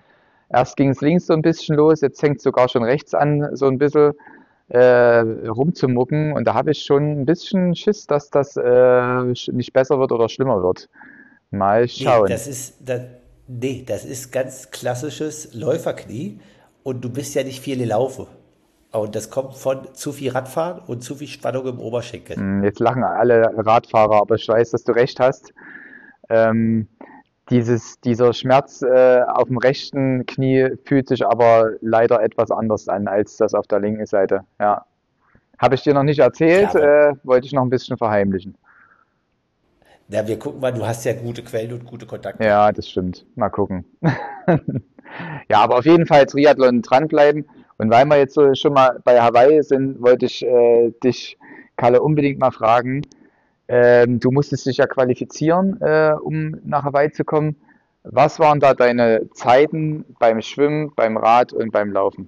Erst ging es links so ein bisschen los, jetzt fängt es sogar schon rechts an, so ein bisschen äh, rumzumucken. Und da habe ich schon ein bisschen Schiss, dass das äh, sch- nicht besser wird oder schlimmer wird. Mal Nee, schauen. das ist, das, nee, das ist ganz klassisches Läuferknie und du bist ja nicht viel gelaufen. Und das kommt von zu viel Radfahren und zu viel Spannung im Oberschenkel. Hm, Jetzt lachen alle Radfahrer, aber ich weiß, dass du recht hast. Ähm, dieses, dieser Schmerz äh, auf dem rechten Knie fühlt sich aber leider etwas anders an als das auf der linken Seite. Ja. Habe ich dir noch nicht erzählt, Klar, aber äh, wollte ich noch ein bisschen verheimlichen. na, wir gucken mal, du hast ja gute Quellen und gute Kontakte. Ja, das stimmt. Mal gucken. Ja, aber auf jeden Fall Triathlon dranbleiben. Und weil wir jetzt so schon mal bei Hawaii sind, wollte ich äh, dich, Kalle, unbedingt mal fragen. Ähm, du musstest dich ja qualifizieren, äh, um nach Hawaii zu kommen. Was waren da deine Zeiten beim Schwimmen, beim Rad und beim Laufen?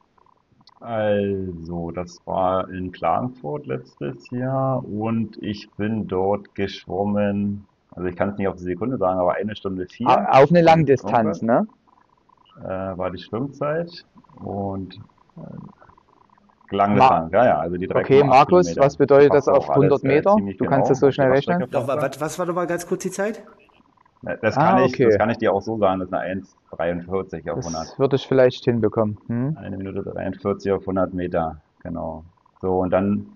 Also, das war in Klagenfurt letztes Jahr und ich bin dort geschwommen, also ich kann es nicht auf die Sekunde sagen, aber eine Stunde vier A- Auf eine und Langdistanz, irgendwas ne? äh, war die Schwimmzeit und Ma Langdistanz, ja, ja, also die okay, drei Komma acht Markus, Kilometer. was bedeutet das Passt auf auch alles hundert äh, Meter? ziemlich Du kannst es genau so auf die schnell rechnen? Radstrecke Noch, passt mal, das. was, was war noch mal ganz kurz die Zeit? Äh, Das kann Ah, ich, das okay. kann ich dir auch so sagen, das ist eine eins Komma dreiundvierzig auf hundert. Das würde ich vielleicht hinbekommen. Hm? Eine Minute dreiundvierzig auf hundert Meter, genau. So, und dann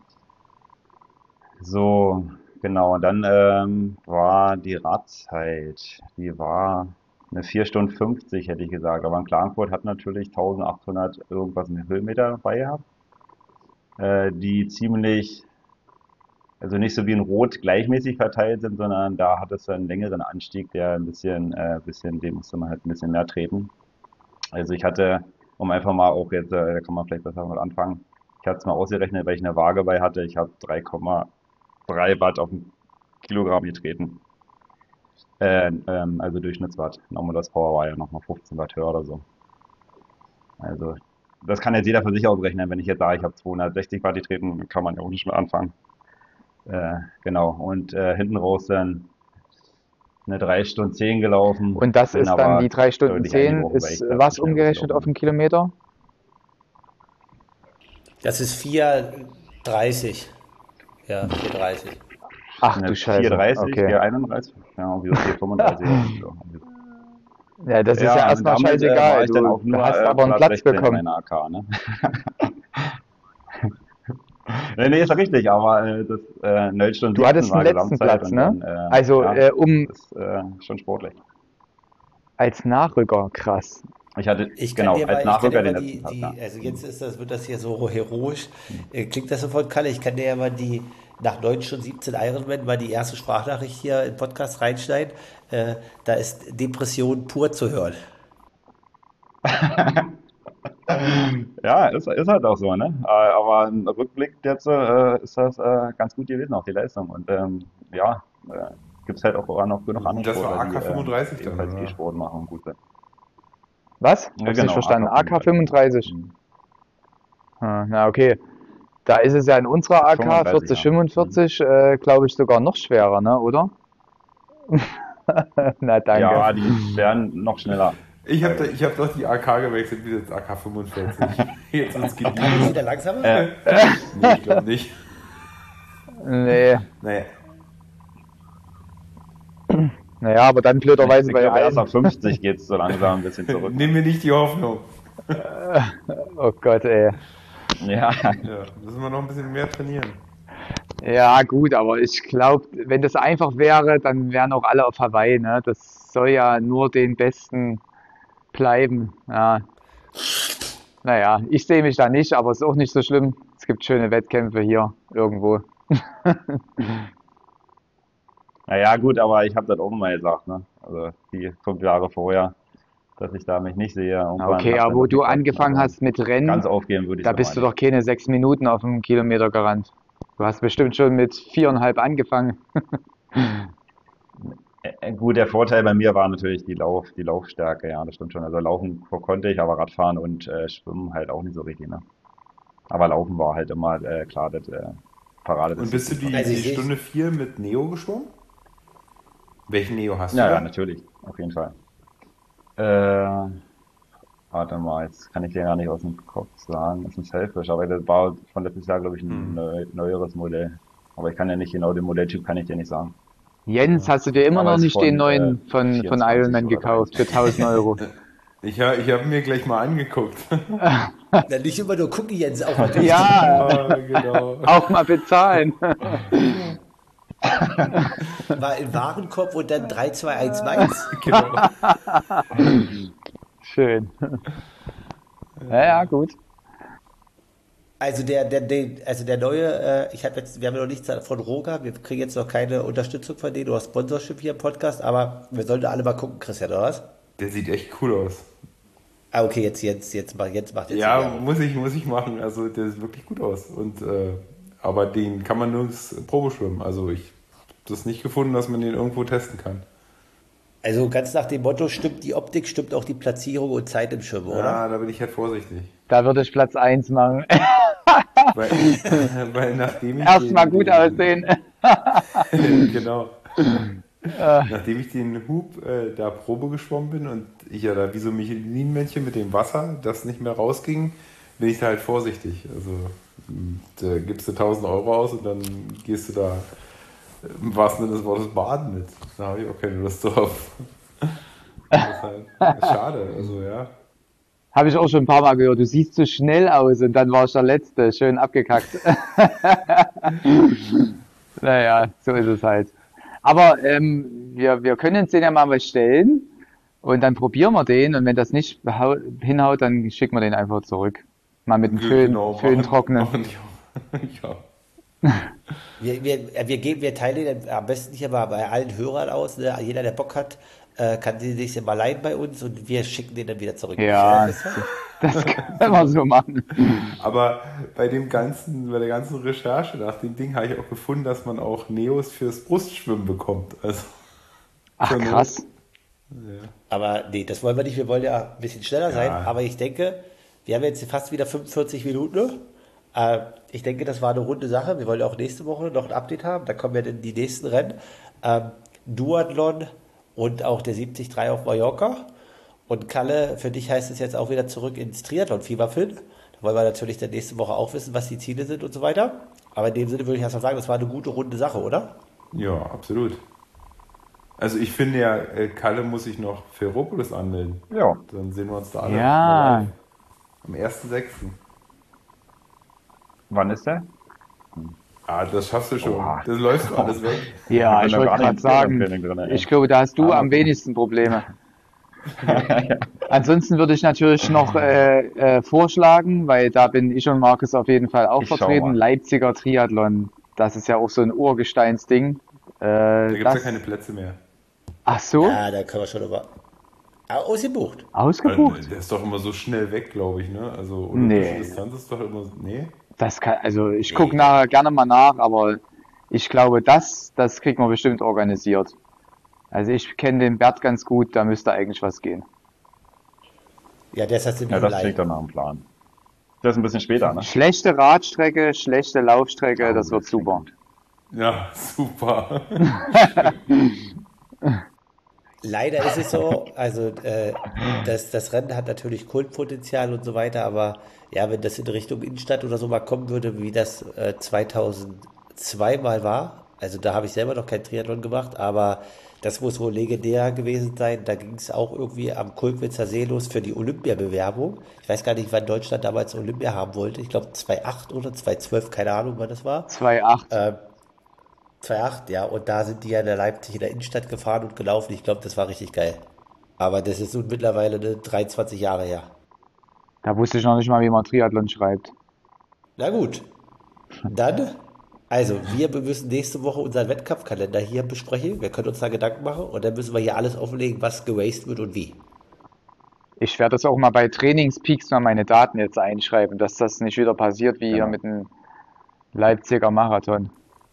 So, genau. Und dann ähm, war die Radzeit, die war eine vier Stunden fünfzig, hätte ich gesagt. Aber in Klagenfurt hat natürlich eintausendachthundert irgendwas mit Höhenmeter dabei gehabt, äh, die ziemlich, also nicht so wie in Rot gleichmäßig verteilt sind, sondern da hat es einen längeren Anstieg, der ein bisschen, äh, bisschen, dem musste man halt ein bisschen mehr treten. Also ich hatte, um einfach mal auch jetzt, äh, da kann man vielleicht besser mal anfangen. Ich hatte es mal ausgerechnet, weil ich eine Waage bei hatte. Ich habe drei Komma drei Watt auf ein Kilogramm getreten. Äh, ähm, also Durchschnittswatt. Nochmal das Power war ja nochmal fünfzehn Watt höher oder so. Also, das kann jetzt jeder für sich ausrechnen. Wenn ich jetzt sage, ich habe zweihundertsechzig Watt getreten, kann man ja auch nicht mehr anfangen. Äh, genau. Und äh, hinten raus dann eine drei Stunden zehn gelaufen, Und das bin ist dann die aber drei Stunden deutlich zehn, eingebrochen, weil ist ich da zu was schnell umgerechnet losgelaufen auf bin. einen Kilometer? Das ist vier Komma dreißig. Ja, vier Komma dreißig. Ach du Eine Scheiße, vier Komma dreißig, okay. vier Komma einunddreißig, ja, irgendwie so vier Komma fünfunddreißig irgendwie so. Ja, das ist ja Ja, und erstmal damit äh, war scheißegal. ich dann Du auch nur hast äh, aber einen Platz Platz sechzehn in bekommen. meiner A K, ne? Nee, nee, ist ja richtig, aber äh, das äh, neun Stunden Du siebzehn hattest den war letzten Gesamtzeit Platz, und ne? dann, ähm, Also ja, äh, das um ist äh, schon sportlich. als Nachrücker, krass. Ich hatte, Ich kann genau, dir als mal, ich kann dir Nachrücker mal den letzten die, Platz, ja. die, also Mhm. jetzt ist das, wird das hier so heroisch, äh, klingt das sofort, Kalle, ich kann dir ja mal die, nach neun Stunden siebzehn Ironman mal die erste Sprachnachricht hier im Podcast reinschneiden, äh, da ist Depression pur zu hören. Ja, ist, ist halt auch so, ne? Äh, Aber im Rückblick jetzt äh, ist das äh, ganz gut gewesen, auch die Leistung. Und ähm, ja, äh, gibt es halt auch noch genug andere Das war Sportler, die A K ähm, fünfunddreißig dann, ebenfalls oder? E-Sport machen und gut sind. Was? Ja, Hab's nicht genau, verstanden. A K fünfunddreißig. A K fünfunddreißig. Mhm. Ah, na, okay. Da ist es ja in unserer A K fünfunddreißig, vierzig, ja. Mhm. fünfundvierzig, äh, glaube ich, sogar noch schwerer, ne? Oder? Na, danke. Ja, die werden noch schneller, Ich habe teilweise. ich hab doch die A K gewechselt, wieder jetzt A K fünfundvierzig. Jetzt wird's Jetzt gediegen. wieder langsamer? Äh, Nee, ich glaube nicht. Nee. Naja, Naja, aber dann ich blöderweise bei glaube, erst ab allen. fünfzig geht es so langsam ein bisschen zurück. nimm mir nicht die Hoffnung. Oh Gott, ey. Ja, Ja, müssen wir noch ein bisschen mehr trainieren. Ja, gut, aber ich glaube, wenn das einfach wäre, dann wären auch alle auf Hawaii, ne? Das soll ja nur den Besten bleiben. Ja, naja, ich sehe mich da nicht, aber ist auch nicht so schlimm. Es gibt schöne Wettkämpfe hier irgendwo. naja, gut, aber ich habe das auch mal gesagt, ne? Also die fünf Jahre vorher, dass ich da mich nicht sehe. Irgendwann Okay, hat aber dann wo doch du geklappt. angefangen Also hast mit Rennen, ganz aufgeben würde ich da es bist du nochmal doch keine sechs Minuten auf einem Kilometer gerannt. Du hast bestimmt schon mit viereinhalb angefangen. nicht. Äh, Gut, der Vorteil bei mir war natürlich die Lauf, die Laufstärke, ja, das stimmt schon. Also laufen konnte ich, aber Radfahren und äh, Schwimmen halt auch nicht so richtig, ne? Aber Laufen war halt immer äh, klar das äh, Und bist du Paradedisziplin von die, mir. Also die ich sehe, Stunde vier mit Neo geschwommen? Welchen Neo hast du Ja, ja, da? natürlich, auf jeden Fall. Äh, Warte mal, jetzt kann ich dir gar nicht aus dem Kopf sagen. Das ist ein Selfish, aber das war von letztes Jahr, glaube ich, ein Hm. neu, neueres Modell. Aber ich kann ja nicht genau den Modelltyp kann ich dir nicht sagen. Jens, hast du dir immer Aber noch es ist nicht den von äh, neuen von, von vierundzwanzig Ironman oder gekauft für tausend Euro? Ich, ha- ich habe mir gleich mal angeguckt. Dann nicht immer nur gucken, Jens, auch natürlich. Ja, Ah, genau. auch mal bezahlen. War in Warenkorb und dann drei zwei eins Mainz. Genau. Schön. Ja, ja, gut. Also der, der, der, also der neue, äh, ich habe jetzt, wir haben ja noch nichts von Roga, wir kriegen jetzt noch keine Unterstützung von denen oder Sponsorship hier im Podcast, aber wir sollten alle mal gucken, Christian, oder was? Der sieht echt cool aus. Ah, okay, jetzt, jetzt, jetzt, macht- jetzt macht jetzt die Ja, Werbung. muss ich, muss ich machen. Also der sieht wirklich gut aus. Und äh, aber den kann man nirgends Probeschwimmen. Also ich habe das nicht gefunden, dass man den irgendwo testen kann. Also ganz nach dem Motto, stimmt die Optik, stimmt auch die Platzierung und Zeit im Schwimmen, oder? Ja, da bin ich halt vorsichtig. Da würde ich Platz eins machen. Weil, weil nachdem ich Erstmal den, gut den, aussehen. genau. Nachdem ich den Hub äh, da Probe geschwommen bin und ich ja da wie so ein Michelin-Männchen mit dem Wasser, das nicht mehr rausging, bin ich da halt vorsichtig. Also m, da gibst du tausend Euro aus und dann gehst du da im wahrsten Sinne des Wortes baden mit. Da habe ich auch keine Lust drauf. Das ist halt das ist schade. Also ja. Habe ich auch schon ein paar Mal gehört. Du siehst so schnell aus und dann war ich der Letzte. Schön abgekackt. Naja, so ist es halt. Aber ähm, wir, wir können uns den ja mal bestellen und dann probieren wir den und wenn das nicht behau- hinhaut, dann schicken wir den einfach zurück. Mal mit dem Föhn, Genau, Föhn machen- trocknen. machen die auch. Ja. Wir, wir, äh, wir, geben, wir teilen den am besten hier mal bei allen Hörern aus. Ne? Jeder, der Bock hat, äh, kann den sich mal leihen bei uns und wir schicken den dann wieder zurück. Ja, Äh, Christian? das können wir so machen. Aber bei dem ganzen, bei der ganzen Recherche nach dem Ding habe ich auch gefunden, dass man auch Neos fürs Brustschwimmen bekommt. Also, Ach zur Not- krass. Aber nee, das wollen wir nicht. Wir wollen ja ein bisschen schneller sein. Ja. Aber ich denke, wir haben jetzt fast wieder fünfundvierzig Minuten. Äh, ich denke, das war eine runde Sache. Wir wollen ja auch nächste Woche noch ein Update haben. Da kommen ja dann die nächsten Rennen. Ähm, Duathlon und auch der siebzig drei auf Mallorca. Und Kalle, für dich heißt es jetzt auch wieder zurück ins Triathlon-Fieber, Finn. Da wollen wir natürlich dann nächste Woche auch wissen, was die Ziele sind und so weiter. Aber in dem Sinne würde ich erstmal sagen, das war eine gute runde Sache, oder? Ja, absolut. Also ich finde ja, äh, Kalle muss sich noch für Ferropolis anmelden. Ja, Dann sehen wir uns da alle Ja. mal live. Am ersten sechsten wann ist der? Ah, das schaffst du schon. Oha. Das läuft alles weg. Ja, bin ich da wollte gar nicht gerade im sagen, Training drin, ey. ich glaube, da hast du Aber- am wenigsten Probleme. Ansonsten würde ich natürlich noch äh, äh, vorschlagen, weil da bin ich und Markus auf jeden Fall auch Ich schau vertreten, mal. Leipziger Triathlon. Das ist ja auch so ein Urgesteinsding. Äh, Da gibt es das, ja keine Plätze mehr. ach so, Ja, da können wir schon über. Ah, ausgebucht. ausgebucht. Also, der ist doch immer so schnell weg, glaube ich, ne? Also Nee. olympische Distanz ist doch immer. Nee? Das kann, also ich gucke nachher gerne mal nach, aber ich glaube, das, das kriegt man bestimmt organisiert. Also ich kenne den Bert ganz gut, da müsste eigentlich was gehen. Ja, das hast du Ja, das klingt dann nach dem Plan. Das ist ein bisschen später, ne? Schlechte Radstrecke, schlechte Laufstrecke, das wird super. Ja, super. Leider ist es so, also äh, das, das Rennen hat natürlich Kultpotenzial und so weiter, aber ja, wenn das in Richtung Innenstadt oder so mal kommen würde, wie das äh, zweitausendzwei mal war, also da habe ich selber noch kein Triathlon gemacht, aber das muss wohl legendär gewesen sein. Da ging es auch irgendwie am Kulkwitzer See los für die Olympiabewerbung. Ich weiß gar nicht, wann Deutschland damals Olympia haben wollte. Ich glaube zweitausendacht oder zweitausendzwölf, keine Ahnung, wann das war. zwei Komma acht. Äh, zweitausendacht, ja, und da sind die ja in der Leipzig in der Innenstadt gefahren und gelaufen. Ich glaube, das war richtig geil. Aber das ist nun mittlerweile ne, dreiundzwanzig Jahre her. Da wusste ich noch nicht mal, wie man Triathlon schreibt. Na gut, dann, also wir müssen nächste Woche unseren Wettkampfkalender hier besprechen. Wir können uns da Gedanken machen und dann müssen wir hier alles offenlegen, was geraced wird und wie. Ich werde das auch mal bei Trainingspeaks mal meine Daten jetzt einschreiben, dass das nicht wieder passiert wie hier Genau. mit dem Leipziger Marathon.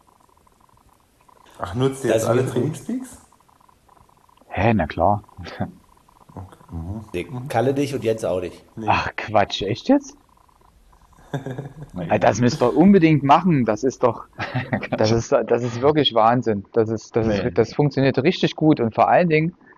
Ach, nutzt ihr Das jetzt alle wird gut. Trainingspeaks? Hä, na klar. Nee, Kalle nicht und Jens auch nicht. Ach Quatsch, echt jetzt? Nee. Ja, das müsst ihr unbedingt machen. Das ist doch, das ist, das ist wirklich Wahnsinn. Das ist, das ist, Nee. das funktioniert richtig gut und vor allen Dingen,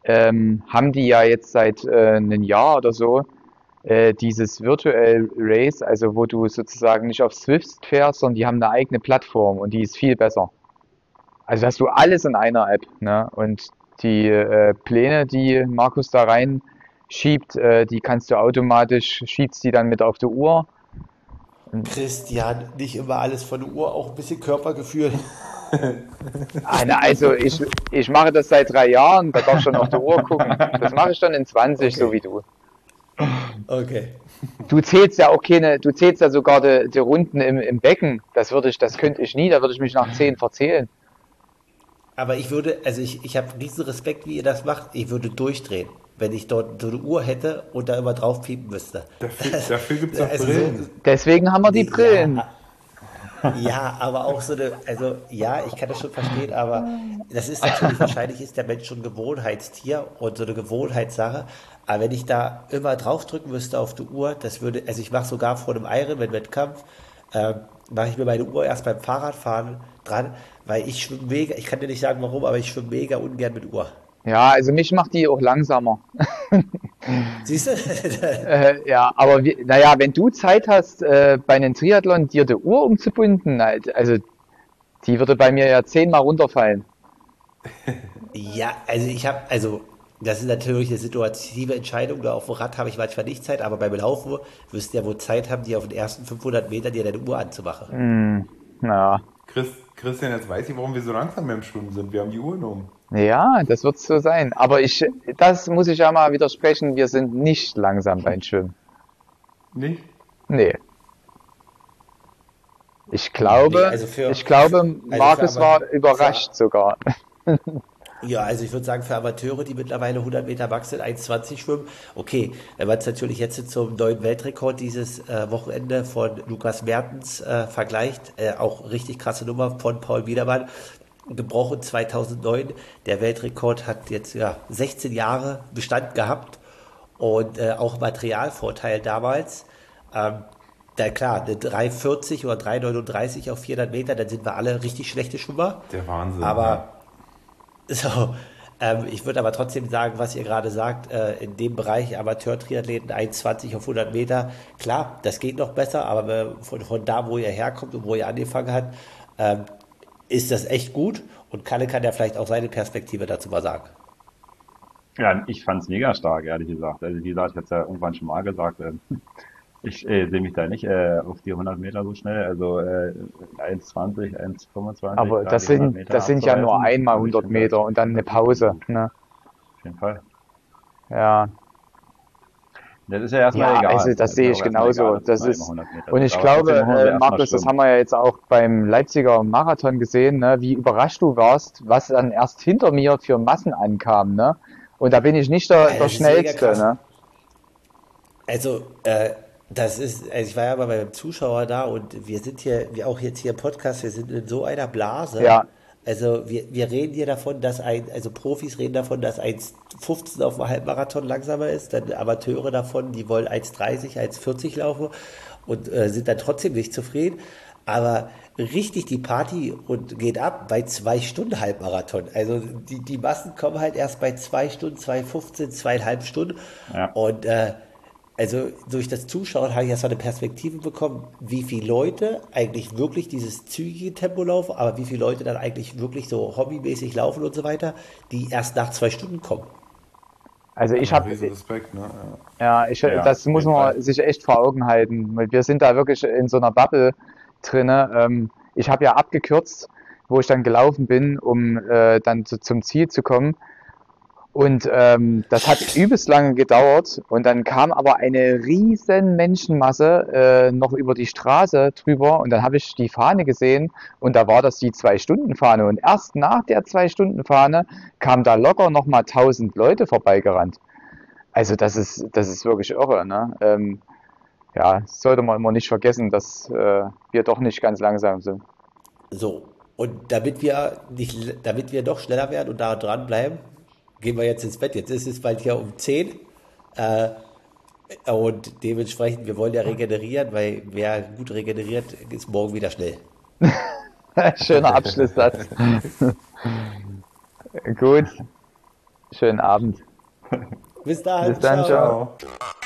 ähm, haben die ja jetzt seit äh, einem Jahr oder so äh, dieses Virtual Race, also wo du sozusagen nicht auf Swift fährst, sondern die haben eine eigene Plattform und die ist viel besser. Also hast du alles in einer App, ne? Und die äh, Pläne, die Markus da reinschiebt, äh, die kannst du automatisch, schiebst die dann mit auf die Uhr. Christian, nicht immer alles von der Uhr, auch ein bisschen Körpergefühl. Ah, na, also ich, ich mache das seit drei Jahren, da darfst du schon auf die Uhr gucken. Das mache ich dann in zwanzig, so Okay, wie du. okay. Du zählst ja auch keine, du zählst ja sogar die, die Runden im, im Becken. Das würde ich, das könnte ich nie, da würde ich mich nach zehn verzählen. Aber ich würde, also ich, ich habe riesen Respekt, wie ihr das macht. Ich würde durchdrehen, wenn ich dort so eine Uhr hätte und da immer drauf piepen müsste. Dafür, dafür gibt es auch Also so, Brillen. Deswegen haben wir die nee, Brillen. ja, ja, aber auch so eine, also ja, ich kann das schon verstehen, aber das ist natürlich, wahrscheinlich ist der Mensch schon ein Gewohnheitstier und so eine Gewohnheitssache. Aber wenn ich da immer draufdrücken müsste auf die Uhr, das würde, also ich mache sogar vor einem Ironman-Wettkampf, ähm, mache ich mir meine Uhr erst beim Fahrradfahren dran, weil ich schwimme mega, ich kann dir nicht sagen warum, aber ich schwimme mega ungern mit Uhr. Ja, also mich macht die auch langsamer. Siehst du? Äh, ja, aber wie, naja, wenn du Zeit hast, äh, bei einem Triathlon dir die Uhr umzubinden, halt, also die würde bei mir ja zehnmal runterfallen. Ja, also ich habe, also das ist natürlich eine situative Entscheidung. Da auf dem Rad habe ich manchmal nicht Zeit, aber beim Laufen wirst du ja wohl Zeit haben, die auf den ersten fünfhundert Metern dir deine Uhr anzumachen. Hm, naja. Chris, Christian, jetzt weiß ich, warum wir so langsam beim Schwimmen sind. Wir haben die Uhren um. Ja, das wird so sein. Aber ich, das muss ich ja mal widersprechen, wir sind nicht langsam beim Schwimmen. Nicht? Nee. Ich Nee, glaube, also für, ich glaube, also für, Markus Ama war für überrascht sogar. Ja, also ich würde sagen, für Amateure, die mittlerweile hundert Meter Max in eins zwanzig schwimmen, okay, wenn man es natürlich jetzt zum neuen Weltrekord dieses äh, Wochenende von Lukas Mertens äh, vergleicht, äh, auch richtig krasse Nummer von Paul Biedermann, gebrochen zweitausendneun. Der Weltrekord hat jetzt ja sechzehn Jahre Bestand gehabt und äh, auch Materialvorteil damals. Ähm, da klar, eine drei vierzig oder drei neununddreißig auf vierhundert Meter, dann sind wir alle richtig schlechte Schwimmer. Der Wahnsinn, ja. Aber so, ähm, ich würde aber trotzdem sagen, was ihr gerade sagt, äh, in dem Bereich Amateur-Triathleten eins zwanzig auf hundert Meter, klar, das geht noch besser, aber äh, von, von da, wo ihr herkommt und wo ihr angefangen habt, ähm, ist das echt gut und Kalle kann ja vielleicht auch seine Perspektive dazu mal sagen. Ja, ich fand's mega stark, ehrlich gesagt. Also wie gesagt, ich hatte es ja irgendwann schon mal gesagt, ähm, ich äh, sehe mich da nicht äh, auf die hundert Meter so schnell. Also äh, eins zwanzig, eins fünfundzwanzig, Aber da das die hundert sind, Meter das sind ja nur abzureißen. einmal Also ich hundert finde das, Meter und ich dann finde eine das richtig Pause, gut. ne? Auf jeden Fall. Ja. Das ist ja erstmal Ja, also egal. das Das ist sehe ja ich auch erstmal egal, genauso. dass es Das nur einmal ist, hundert Meter und sind. ich Aber glaube, trotzdem muss man sie äh, erstmal Markus, das haben schwimmen. wir ja jetzt auch beim Leipziger Marathon gesehen, ne, wie überrascht du warst, was dann erst hinter mir für Massen ankam, ne? Und da bin ich nicht der, Alter, der das ist mega Schnellste, krass. ne? Also, äh, das ist, also ich war ja mal beim Zuschauer da und wir sind hier, wir auch jetzt hier im Podcast, wir sind in so einer Blase. Ja, Also wir, wir reden hier davon, dass ein, also Profis reden davon, dass eins fünfzehn auf dem Halbmarathon langsamer ist, dann Amateure davon, die wollen eins dreißig, eins vierzig laufen und äh, sind dann trotzdem nicht zufrieden. Aber richtig die Party und geht ab bei zwei Stunden Halbmarathon. Also die, die Massen kommen halt erst bei zwei Stunden, zwei fünfzehn, zweieinhalb Stunden. Ja. Und äh, also durch das Zuschauen habe ich erst mal eine Perspektive bekommen, wie viele Leute eigentlich wirklich dieses zügige Tempo laufen, aber wie viele Leute dann eigentlich wirklich so hobbymäßig laufen und so weiter, die erst nach zwei Stunden kommen. also ich Ja, habe, riesen Respekt, ne? ja, ich, Ja, das auf muss jeden Fall. man sich echt vor Augen halten, weil wir sind da wirklich in so einer Bubble drinne. Ähm, ich habe ja abgekürzt, wo ich dann gelaufen bin, um äh, dann zu, zum Ziel zu kommen. Und ähm, das hat übelst lange gedauert und dann kam aber eine riesen Menschenmasse äh, noch über die Straße drüber und dann habe ich die Fahne gesehen und da war das die Zwei-Stunden-Fahne und erst nach der Zwei-Stunden-Fahne kamen da locker nochmal tausend Leute vorbeigerannt. Also das ist, das ist wirklich irre, ne? Ähm, ja, das sollte man immer nicht vergessen, dass äh, wir doch nicht ganz langsam sind. So, und damit wir nicht, damit wir noch schneller werden und da dranbleiben, gehen wir jetzt ins Bett. Jetzt ist es bald hier um zehn. Äh, und dementsprechend, wir wollen ja regenerieren, weil wer gut regeneriert, ist morgen wieder schnell. Schöner Abschlusssatz. Gut, Schönen Abend. Bis dahin. Bis dann, ciao. ciao.